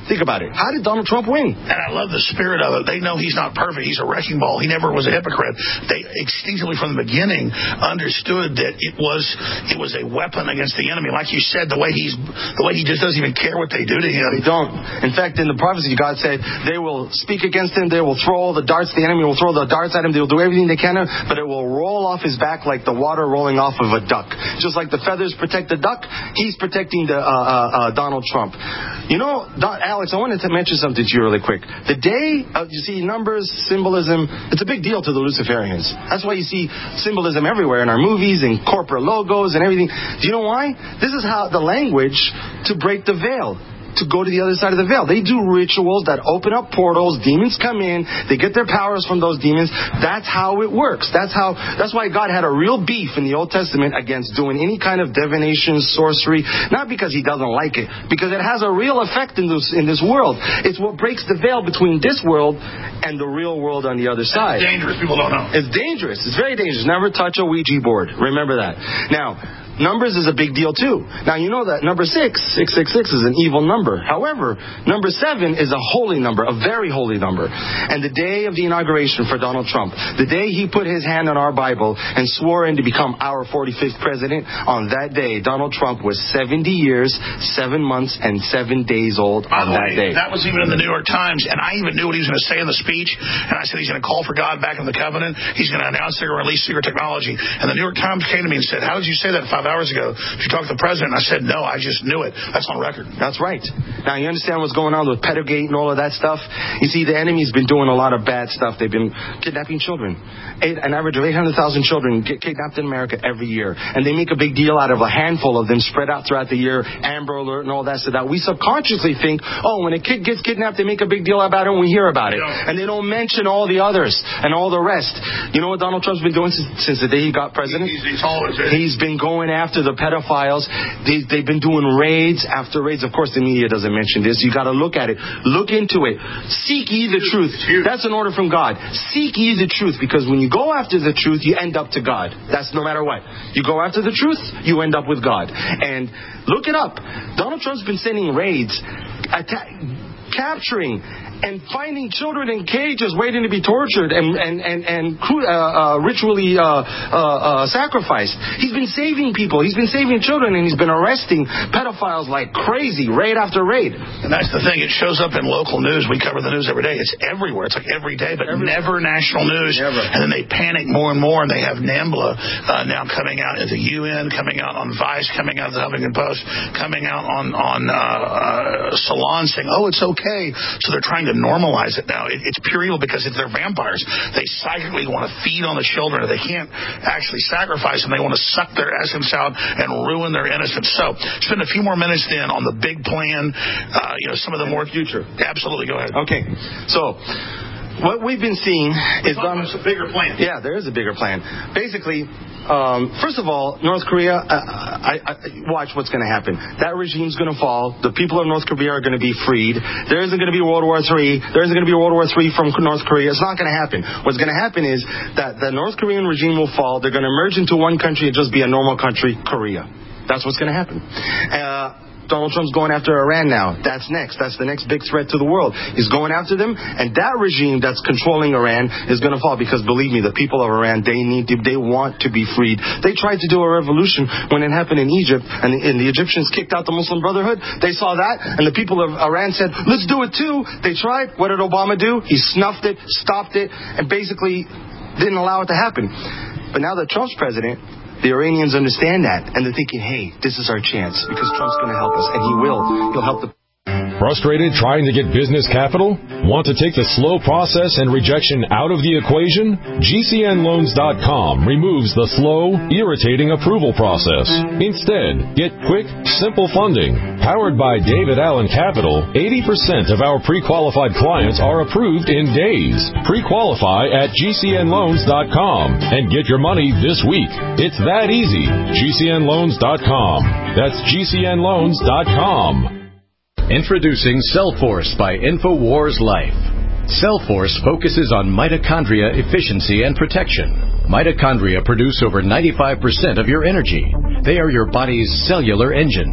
Think about it. How did Donald Trump win? And I love the spirit of it. They know he's not perfect. He's a wrecking ball. He never was a hypocrite. They instinctively from the beginning understood that it was it was a weapon against the enemy. Like you said, the way he's the way he just doesn't even care what they do to him. They don't. In fact, in the prophecy, God said they will speak against him. They will throw all the darts. The enemy will throw the darts at him. They will do everything they can, but it will roll off his back like the water rolling off of a duck. Just like the feathers protect the duck, he's protecting the uh, uh, uh, Donald Trump. You know, Don, Alex, I wanted to mention something to you really quick. The day, of, you see, numbers, symbolism, it's a big deal to the Luciferians. That's why you see symbolism everywhere in our movies and corporate logos and everything. Do you know why? This is how the language to break the veil, to go to the other side of the veil. They do rituals that open up portals. Demons come in. They get their powers from those demons. That's how it works. That's how. That's why God had a real beef in the Old Testament against doing any kind of divination, sorcery. Not because He doesn't like it, because it has a real effect in this in this world. It's what breaks the veil between this world and the real world on the other side. It's dangerous. People don't know. It's dangerous. It's very dangerous. Never touch a Ouija board. Remember that. Now, numbers is a big deal too. Now you know that number six, six six six, is an evil number. However, number seven is a holy number, a very holy number. And the day of the inauguration for Donald Trump, the day he put his hand on our Bible and swore in to become our forty-fifth president, on that day, Donald Trump was seventy years, seven months, and seven days old on that day. That was even in the New York Times, and I even knew what he was going to say in the speech. And I said he's going to call for God back in the covenant. He's going to announce they're going to release secret technology. And the New York Times came to me and said, "How did you say that five hours ago? Did you talk to the president?" I said, "No, I just knew it." That's on record. That's right. Now, you understand what's going on with Pedogate and all of that stuff? You see, the enemy's been doing a lot of bad stuff. They've been kidnapping children. Eight, an average of eight hundred thousand children get kidnapped in America every year. And they make a big deal out of a handful of them spread out throughout the year, Amber Alert and all that, so that we subconsciously think, oh, when a kid gets kidnapped, they make a big deal about it and we hear about it. And they don't mention all the others and all the rest. You know what Donald Trump's been doing since, since the day he got president? He's, he's, always, he's been going after the pedophiles. They, they've been doing raids after raids. Of course, the media doesn't mention this. You got to look at it. Look into it. Seek ye the truth. That's an order from God. Seek ye the truth, because when you go after the truth, you end up to God. That's no matter what. You go after the truth, you end up with God. And look it up. Donald Trump's been sending raids, attack, capturing and finding children in cages waiting to be tortured and and and, and uh, uh, ritually uh, uh, uh, sacrificed. He's been saving people. He's been saving children, and he's been arresting pedophiles like crazy, raid after raid. And that's the thing. It shows up in local news. We cover the news every day. It's everywhere. It's like every day, but everywhere. Never national news. Never. And then they panic more and more, and they have NAMBLA uh, now coming out at the U N, coming out on Vice, coming out at the Huffington Post, coming out on, on uh, uh, Salon saying, oh, it's okay. So they're trying to normalize it now. It, it's pure evil because if they're vampires, they psychically want to feed on the children. They can't actually sacrifice them. They want to suck their essence out and ruin their innocence. So spend a few more minutes then on the big plan, uh, you know, some of the more future. Absolutely. Go ahead. Okay. So what we've been seeing is Donald. It's a bigger plan. Yeah, there is a bigger plan. Basically, um, first of all, North Korea, uh, I, I, watch what's going to happen. That regime's going to fall. The people of North Korea are going to be freed. There isn't going to be World War Three. There isn't going to be World War Three from North Korea. It's not going to happen. What's going to happen is that the North Korean regime will fall. They're going to merge into one country and just be a normal country, Korea. That's what's going to happen. Uh, Donald Trump's going after Iran now. That's next. That's the next big threat to the world. He's going after them, and that regime that's controlling Iran is going to fall because, believe me, the people of Iran, they need to, they want to be freed. They tried to do a revolution when it happened in Egypt, and, and the Egyptians kicked out the Muslim Brotherhood. They saw that, and the people of Iran said, let's do it too. They tried. What did Obama do? He snuffed it, stopped it, and basically didn't allow it to happen. But now that Trump's president, the Iranians understand that, and they're thinking, hey, this is our chance, because Trump's going to help us, and he will. He'll help the... Frustrated trying to get business capital? Want to take the slow process and rejection out of the equation? G C N loans dot com removes the slow, irritating approval process. Instead, get quick, simple funding. Powered by David Allen Capital, eighty percent of our pre-qualified clients are approved in days. Pre-qualify at G C N loans dot com and get your money this week. It's that easy. G C N loans dot com. That's G C N loans dot com. Introducing Cellforce by InfoWars Life. Cellforce focuses on mitochondria efficiency and protection. Mitochondria produce over ninety-five percent of your energy. They are your body's cellular engines.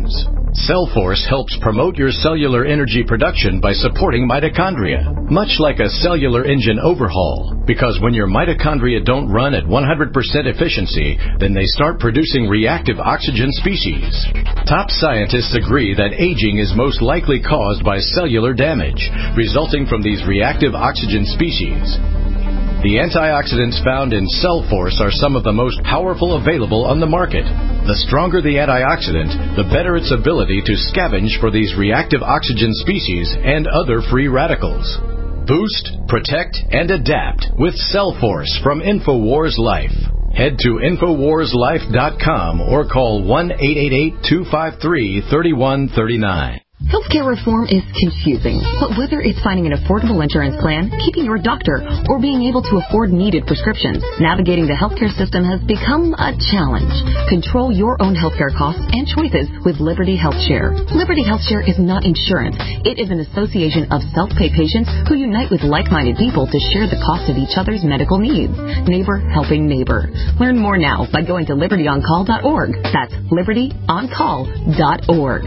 Cellforce helps promote your cellular energy production by supporting mitochondria, much like a cellular engine overhaul, because when your mitochondria don't run at one hundred percent efficiency, then they start producing reactive oxygen species. Top scientists agree that aging is most likely caused by cellular damage, resulting from these reactive oxygen species. The antioxidants found in Cellforce are some of the most powerful available on the market. The stronger the antioxidant, the better its ability to scavenge for these reactive oxygen species and other free radicals. Boost, protect, and adapt with Cellforce from InfoWars Life. Head to Infowars Life dot com or call one eight eight eight, two five three, three one three nine. Healthcare reform is confusing, but whether it's finding an affordable insurance plan, keeping your doctor, or being able to afford needed prescriptions, navigating the healthcare system has become a challenge. Control your own healthcare costs and choices with Liberty HealthShare. Liberty HealthShare is not insurance. It is an association of self-pay patients who unite with like-minded people to share the cost of each other's medical needs. Neighbor helping neighbor. Learn more now by going to liberty on call dot org. That's liberty on call dot org.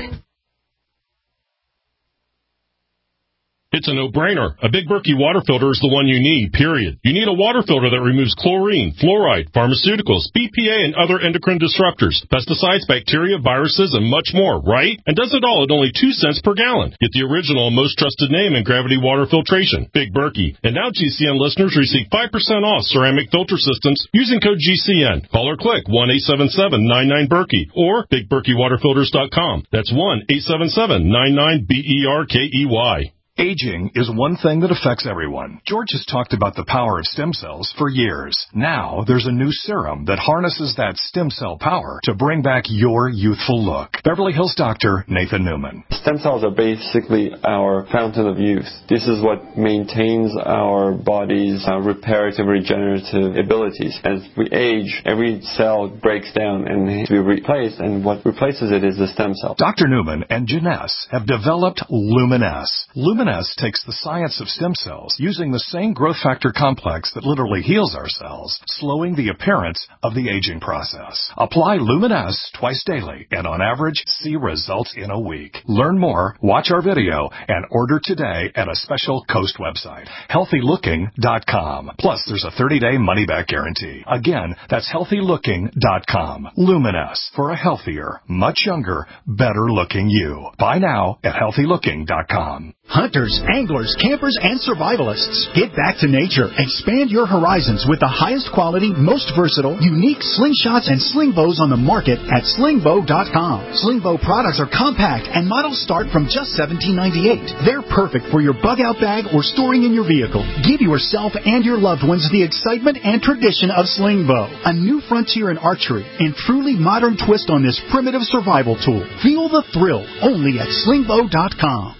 It's a no-brainer. A Big Berkey water filter is the one you need, period. You need a water filter that removes chlorine, fluoride, pharmaceuticals, B P A, and other endocrine disruptors, pesticides, bacteria, viruses, and much more, right? And does it all at only two cents per gallon. Get the original and most trusted name in gravity water filtration, Big Berkey. And now G C N listeners receive five percent off ceramic filter systems using code G C N. Call or click one eight seven seven, nine nine, Berkey or big berkey water filters dot com. That's one eight seven seven, nine nine, B E R K E Y. Aging is one thing that affects everyone. George has talked about the power of stem cells for years. Now, there's a new serum that harnesses that stem cell power to bring back your youthful look. Beverly Hills doctor Nathan Newman. Stem cells are basically our fountain of youth. This is what maintains our body's uh, reparative, regenerative abilities. As we age, every cell breaks down and needs to be replaced, and what replaces it is the stem cell. Doctor Newman and Janess have developed Luminess. Luminess takes the science of stem cells using the same growth factor complex that literally heals our cells, slowing the appearance of the aging process. Apply Luminess twice daily and on average see results in a week. Learn more, watch our video, and order today at a special Coast website, healthy looking dot com. Plus, there's a thirty-day money-back guarantee. Again, that's healthy looking dot com. Luminess, for a healthier, much younger, better-looking you. Buy now at healthy looking dot com. Hunters, anglers, campers, and survivalists. Get back to nature. Expand your horizons with the highest quality, most versatile, unique slingshots and sling bows on the market at sling bow dot com. Sling bow products are compact and models start from just seventeen ninety-eight. They're perfect for your bug out bag or storing in your vehicle. Give yourself and your loved ones the excitement and tradition of sling bow, a new frontier in archery and truly modern twist on this primitive survival tool. Feel the thrill only at sling bow dot com.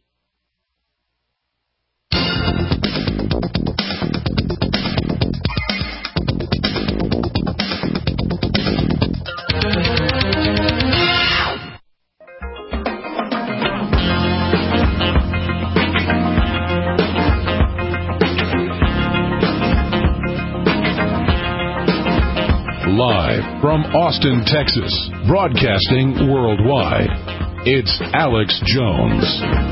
Live from Austin, Texas, broadcasting worldwide, it's Alex Jones.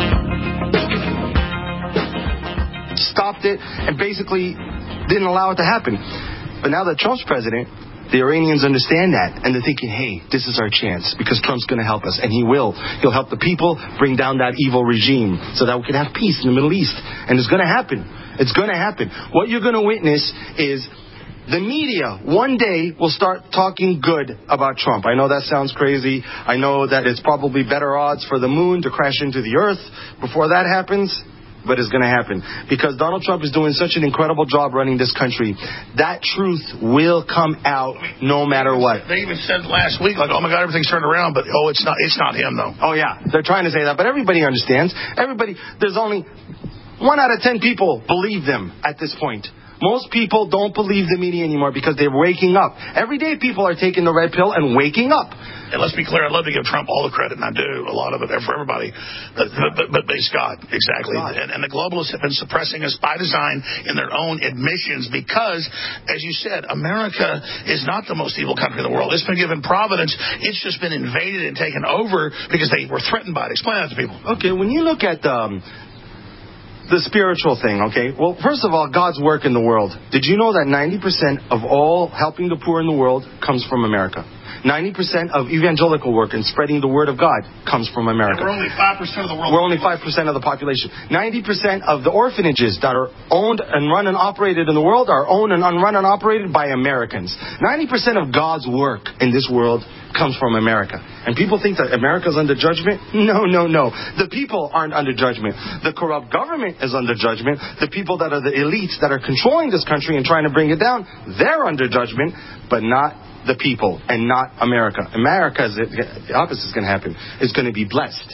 Stopped it and basically didn't allow it to happen. But now that Trump's president, the Iranians understand that, and they're thinking, hey, this is our chance, because Trump's going to help us, and he will. He'll help the people bring down that evil regime so that we can have peace in the Middle East. And it's going to happen. It's going to happen. What you're going to witness is the media one day will start talking good about Trump. I know that sounds crazy. I know that it's probably better odds for the moon to crash into the earth before that happens, but it's going to happen. Because Donald Trump is doing such an incredible job running this country. That truth will come out no matter what. They even said last week, like, oh my God, everything's turned around, but oh, it's not, it's not him though. Oh yeah, they're trying to say that, but everybody understands. Everybody, there's only one out of ten people believe them at this point. Most people don't believe the media anymore because they're waking up. Every day people are taking the red pill and waking up. And let's be clear, I'd love to give Trump all the credit, and I do, a lot of it for everybody, but but, but, but it's God, exactly. God. And, and the globalists have been suppressing us by design in their own admissions because, as you said, America is not the most evil country in the world. It's been given providence. It's just been invaded and taken over because they were threatened by it. Explain that to people. Okay, when you look at um, the spiritual thing, okay, well, first of all, God's work in the world. Did you know that ninety percent of all helping the poor in the world comes from America? ninety percent of evangelical work and spreading the word of God comes from America. And we're only five percent of the world. We're only five percent of the population. ninety percent of the orphanages that are owned and run and operated in the world are owned and run and operated by Americans. ninety percent of God's work in this world comes from America. And people think that America's under judgment? No, no, no. The people aren't under judgment. The corrupt government is under judgment. The people that are the elites that are controlling this country and trying to bring it down, they're under judgment, but not the people and not America. America, is the opposite is going to happen. It's going to be blessed.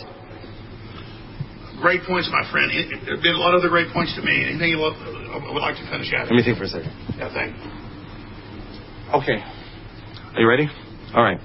Great points, my friend. There have been a lot of other great points to me. Anything you would like to finish at? Let me think for a second. Yeah, thank you. Okay. Are you ready? All right.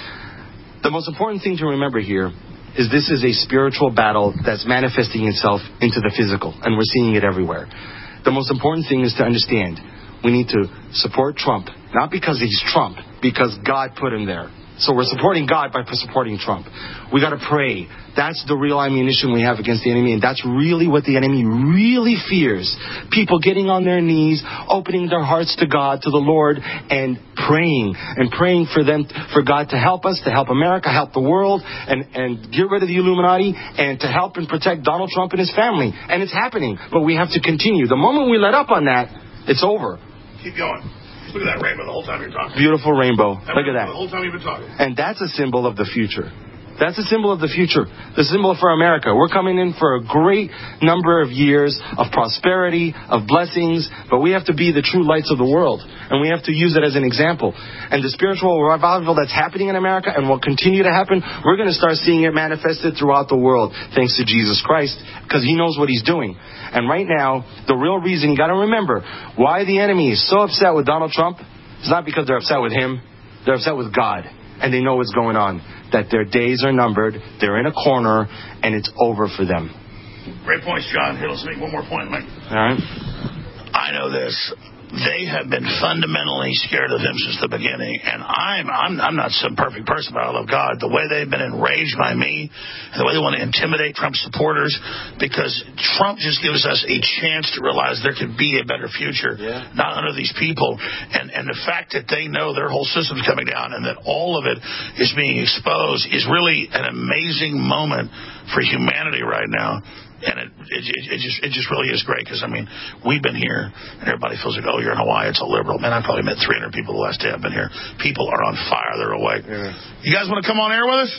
The most important thing to remember here is this is a spiritual battle that's manifesting itself into the physical, and we're seeing it everywhere. The most important thing is to understand we need to support Trump, not because he's Trump, because God put him there. So we're supporting God by supporting Trump. We got to pray. That's the real ammunition we have against the enemy, and that's really what the enemy really fears. People getting on their knees, opening their hearts to God, to the Lord, and praying, and praying for them, for God to help us, to help America, help the world, and, and get rid of the Illuminati, and to help and protect Donald Trump and his family. And it's happening, but we have to continue. The moment we let up on that, it's over. Keep going. Look at that rainbow the whole time you're talking. Beautiful rainbow. That Look at that. The whole time you've been talking. And that's a symbol of the future. That's a symbol of the future. The symbol for America. We're coming in for a great number of years of prosperity, of blessings, but we have to be the true lights of the world. And we have to use it as an example. And the spiritual revival that's happening in America and will continue to happen, we're going to start seeing it manifested throughout the world, thanks to Jesus Christ, because he knows what he's doing. And right now, the real reason, you got to remember, why the enemy is so upset with Donald Trump, it's not because they're upset with him. They're upset with God. And they know what's going on. That their days are numbered, they're in a corner, and it's over for them. Great points, John. Here, let's make one more point, Mike. All right. I know this. They have been fundamentally scared of him since the beginning, and I'm I'm I'm not some perfect person, but I love God. The way they've been enraged by me, and the way they want to intimidate Trump supporters, because Trump just gives us a chance to realize there could be a better future, yeah. not under these people, and and the fact that they know their whole system's coming down and that all of it is being exposed is really an amazing moment for humanity right now. And it, it, it just it just really is great because, I mean, we've been here and everybody feels like, oh, you're in Hawaii, it's a liberal. Man, I probably met three hundred people the last day I've been here. People are on fire. They're awake. Yeah. You guys want to come on air with us?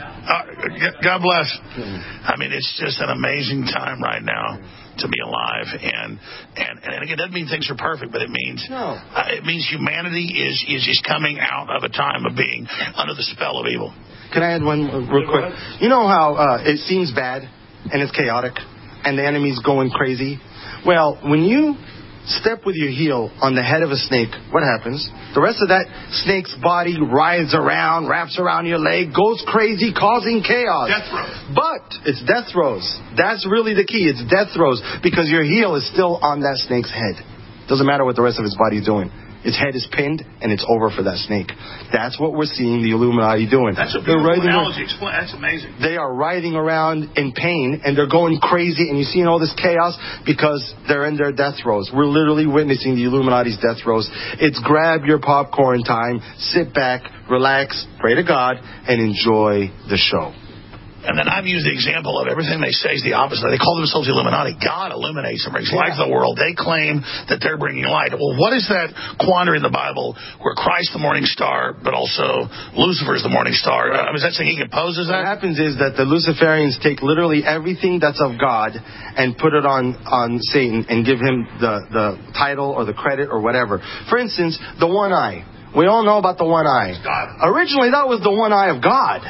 Uh, God bless. I mean, it's just an amazing time right now to be alive. And, and, and again, it doesn't mean things are perfect, but it means no. uh, it means humanity is, is, is coming out of a time of being under the spell of evil. Can I add one uh, real quick? You know how uh, it seems bad? And it's chaotic, and the enemy's going crazy. Well, when you step with your heel on the head of a snake, what happens? The rest of that snake's body writhes around, wraps around your leg, goes crazy, causing chaos. Death throes. But it's death throes. That's really the key. It's death throes, because your heel is still on that snake's head. Doesn't matter what the rest of his body is doing. Its head is pinned, and it's over for that snake. That's what we're seeing the Illuminati doing. That's a beautiful analogy. Explain. That's amazing. They are writhing around in pain, and they're going crazy, and you're seeing all this chaos because they're in their death throes. We're literally witnessing the Illuminati's death throes. It's grab your popcorn time, sit back, relax, pray to God, and enjoy the show. And then I've used the example of everything they say is the opposite. They call themselves the Illuminati. God illuminates and brings yeah. light to the world. They claim that they're bringing light. Well, what is that quandary in the Bible where Christ the morning star, but also Lucifer is the morning star? Right. I mean, is that saying he opposes that? What happens is that the Luciferians take literally everything that's of God and put it on, on Satan and give him the, the title or the credit or whatever. For instance, the one eye. We all know about the one eye. God. Originally, that was the one eye of God.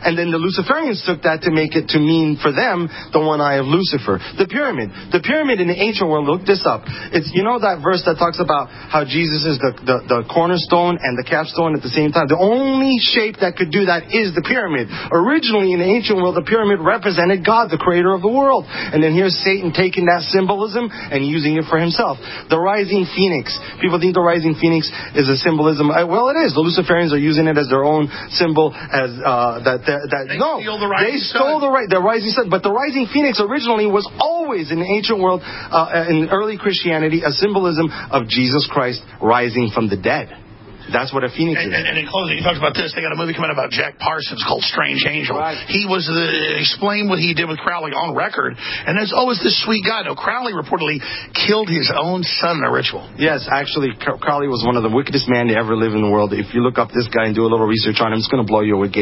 And then the Luciferians took that to make it to mean for them the one eye of Lucifer. The pyramid. The pyramid in the ancient world, look this up. It's, you know that verse that talks about how Jesus is the, the, the cornerstone and the capstone at the same time? The only shape that could do that is the pyramid. Originally in the ancient world, the pyramid represented God, the creator of the world. And then here's Satan taking that symbolism and using it for himself. The rising phoenix. People think the rising phoenix is a symbolism. Well, it is. The Luciferians are using it as their own symbol. As uh, that, that, that they no, the they stole the right, the rising sun. But the rising phoenix originally was always in the ancient world, uh, in early Christianity, a symbolism of Jesus Christ rising from the dead. That's what a phoenix and, is. And, and in closing, he talks about this. They got a movie coming out about Jack Parsons called Strange Angel. Right. He was the, explain what he did with Crowley on record. And there's always this sweet guy. No, Crowley reportedly killed his own son in a ritual. Yes, actually, Crowley was one of the wickedest men to ever live in the world. If you look up this guy and do a little research on him, it's going to blow you away.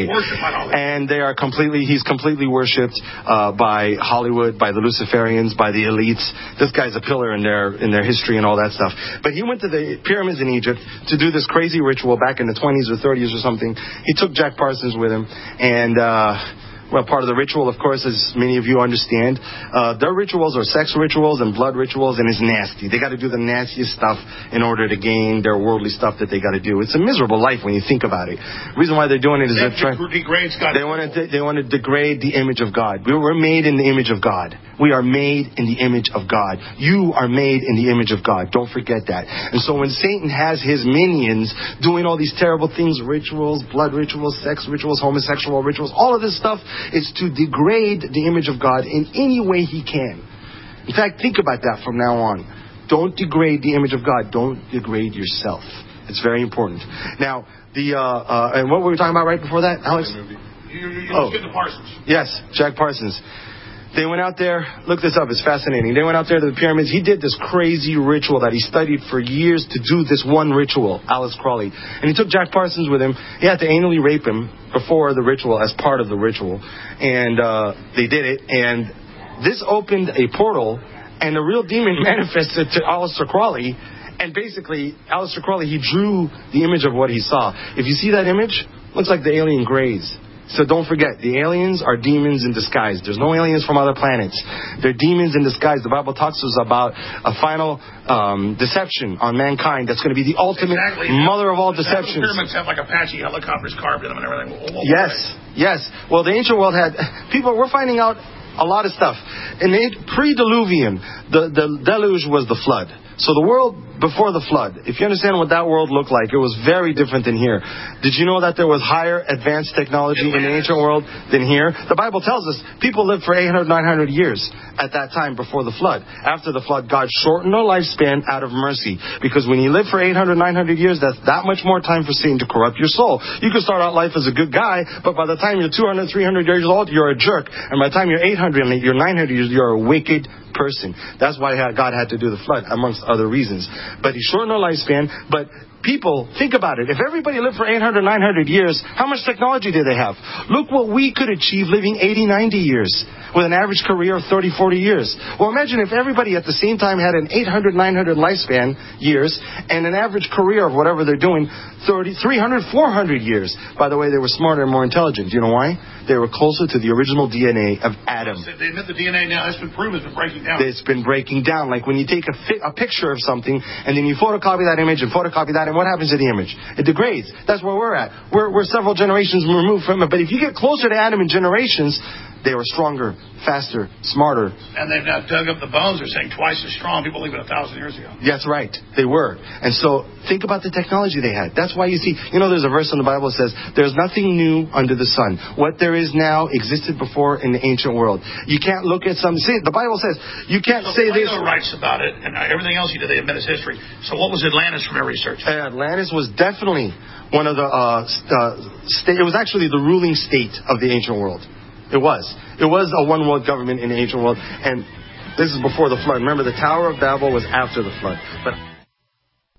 And they are completely, he's completely worshipped uh, by Hollywood, by the Luciferians, by the elites. This guy's a pillar in their in their history and all that stuff. But he went to the pyramids in Egypt to do this crazy ritual back in the twenties or thirties or something. He took Jack Parsons with him, and uh, well, part of the ritual, of course, as many of you understand, uh, their rituals are sex rituals and blood rituals, and it's nasty. They got to do the nastiest stuff in order to gain their worldly stuff that they got to do. It's a miserable life when you think about it. The reason why they're doing it is they're trying. They want to. They want to degrade the image of God. We were made in the image of God. We are made in the image of God. You are made in the image of God. Don't forget that. And so when Satan has his minions doing all these terrible things, rituals, blood rituals, sex rituals, homosexual rituals, all of this stuff is to degrade the image of God in any way he can. In fact, think about that from now on. Don't degrade the image of God. Don't degrade yourself. It's very important. Now, the uh, uh, and what were we talking about right before that, Alex? You, you oh, get the Parsons. Yes, Jack Parsons. They went out there, look this up, it's fascinating. They went out there to the pyramids. He did this crazy ritual that he studied for years to do this one ritual, Alice Crawley. And he took Jack Parsons with him. He had to anally rape him before the ritual, as part of the ritual. And uh, they did it. And this opened a portal, and the real demon manifested to Aleister Crowley. And basically, Aleister Crowley, he drew the image of what he saw. If you see that image, looks like the alien Greys. So don't forget, the aliens are demons in disguise. There's no aliens from other planets. They're demons in disguise. The Bible talks to us about a final um, deception on mankind that's going to be the ultimate exactly. mother of all deceptions. The pyramids have like Apache helicopters carved in them and everything. What, what yes, yes. Well, the ancient world had... People, we're finding out a lot of stuff. In the pre-Diluvian, the, the deluge was the flood. So the world before the flood, if you understand what that world looked like, it was very different than here. Did you know that there was higher advanced technology in the ancient world than here? The Bible tells us people lived for eight hundred, nine hundred years at that time before the flood. After the flood, God shortened our lifespan out of mercy. Because when you live for eight hundred, nine hundred years, that's that much more time for Satan to corrupt your soul. You could start out life as a good guy, but by the time you're two hundred, three hundred years old, you're a jerk. And by the time you're eight hundred, you're nine hundred years, you're a wicked person. That's why God had to do the flood, amongst other reasons. But he shortened our lifespan. But people, think about it. If everybody lived for eight hundred, nine hundred years, how much technology did they have? Look what we could achieve living eighty, ninety years with an average career of thirty, forty years. Well, imagine if everybody at the same time had an eight hundred, nine hundred lifespan years and an average career of whatever they're doing, thirty, three hundred, four hundred years. By the way, they were smarter and more intelligent. Do you know why? They were closer to the original D N A of Adam. They admit the D N A now has been proven, it's been breaking down. It's been breaking down. Like when you take a, fi- a picture of something and then you photocopy that image and photocopy that, and what happens to the image? It degrades. That's where we're at. We're, we're several generations removed from it. But if you get closer to Adam in generations, they were stronger, faster, smarter. And they've now dug up the bones. They're saying twice as strong. People believe it a thousand years ago. That's right. They were. And so think about the technology they had. That's why you see, you know, there's a verse in the Bible that says, there's nothing new under the sun. What there is now existed before in the ancient world. You can't look at some, see, the Bible says, you can't so say Plato this. writes about it, and everything else he did, they admit is history. So what was Atlantis from your research? Uh, Atlantis was definitely one of the, uh, uh, state, it was actually the ruling state of the ancient world. It was. It was a one-world government in the ancient world. And this is before the flood. Remember, the Tower of Babel was after the flood. But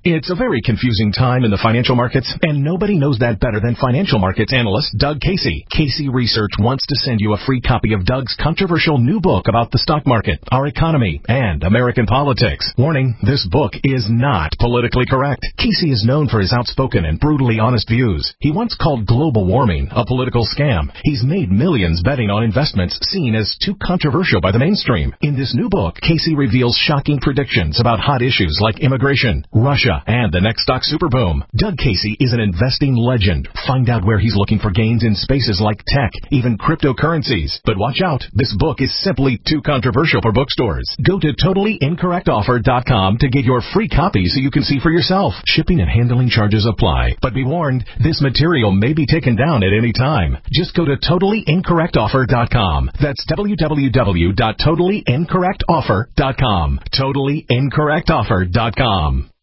It's a very confusing time in the financial markets, and nobody knows that better than financial markets analyst Doug Casey. Casey Research wants to send you a free copy of Doug's controversial new book about the stock market, our economy, and American politics. Warning, this book is not politically correct. Casey is known for his outspoken and brutally honest views. He once called global warming a political scam. He's made millions betting on investments seen as too controversial by the mainstream. In this new book, Casey reveals shocking predictions about hot issues like immigration, Russia, and the next stock superboom. Doug Casey is an investing legend. Find out where he's looking for gains in spaces like tech, even cryptocurrencies. But watch out, this book is simply too controversial for bookstores. Go to totally incorrect offer dot com to get your free copy so you can see for yourself. Shipping and handling charges apply. But be warned, this material may be taken down at any time. Just go to totally incorrect offer dot com. That's w w w dot totally incorrect offer dot com. totally incorrect offer dot com.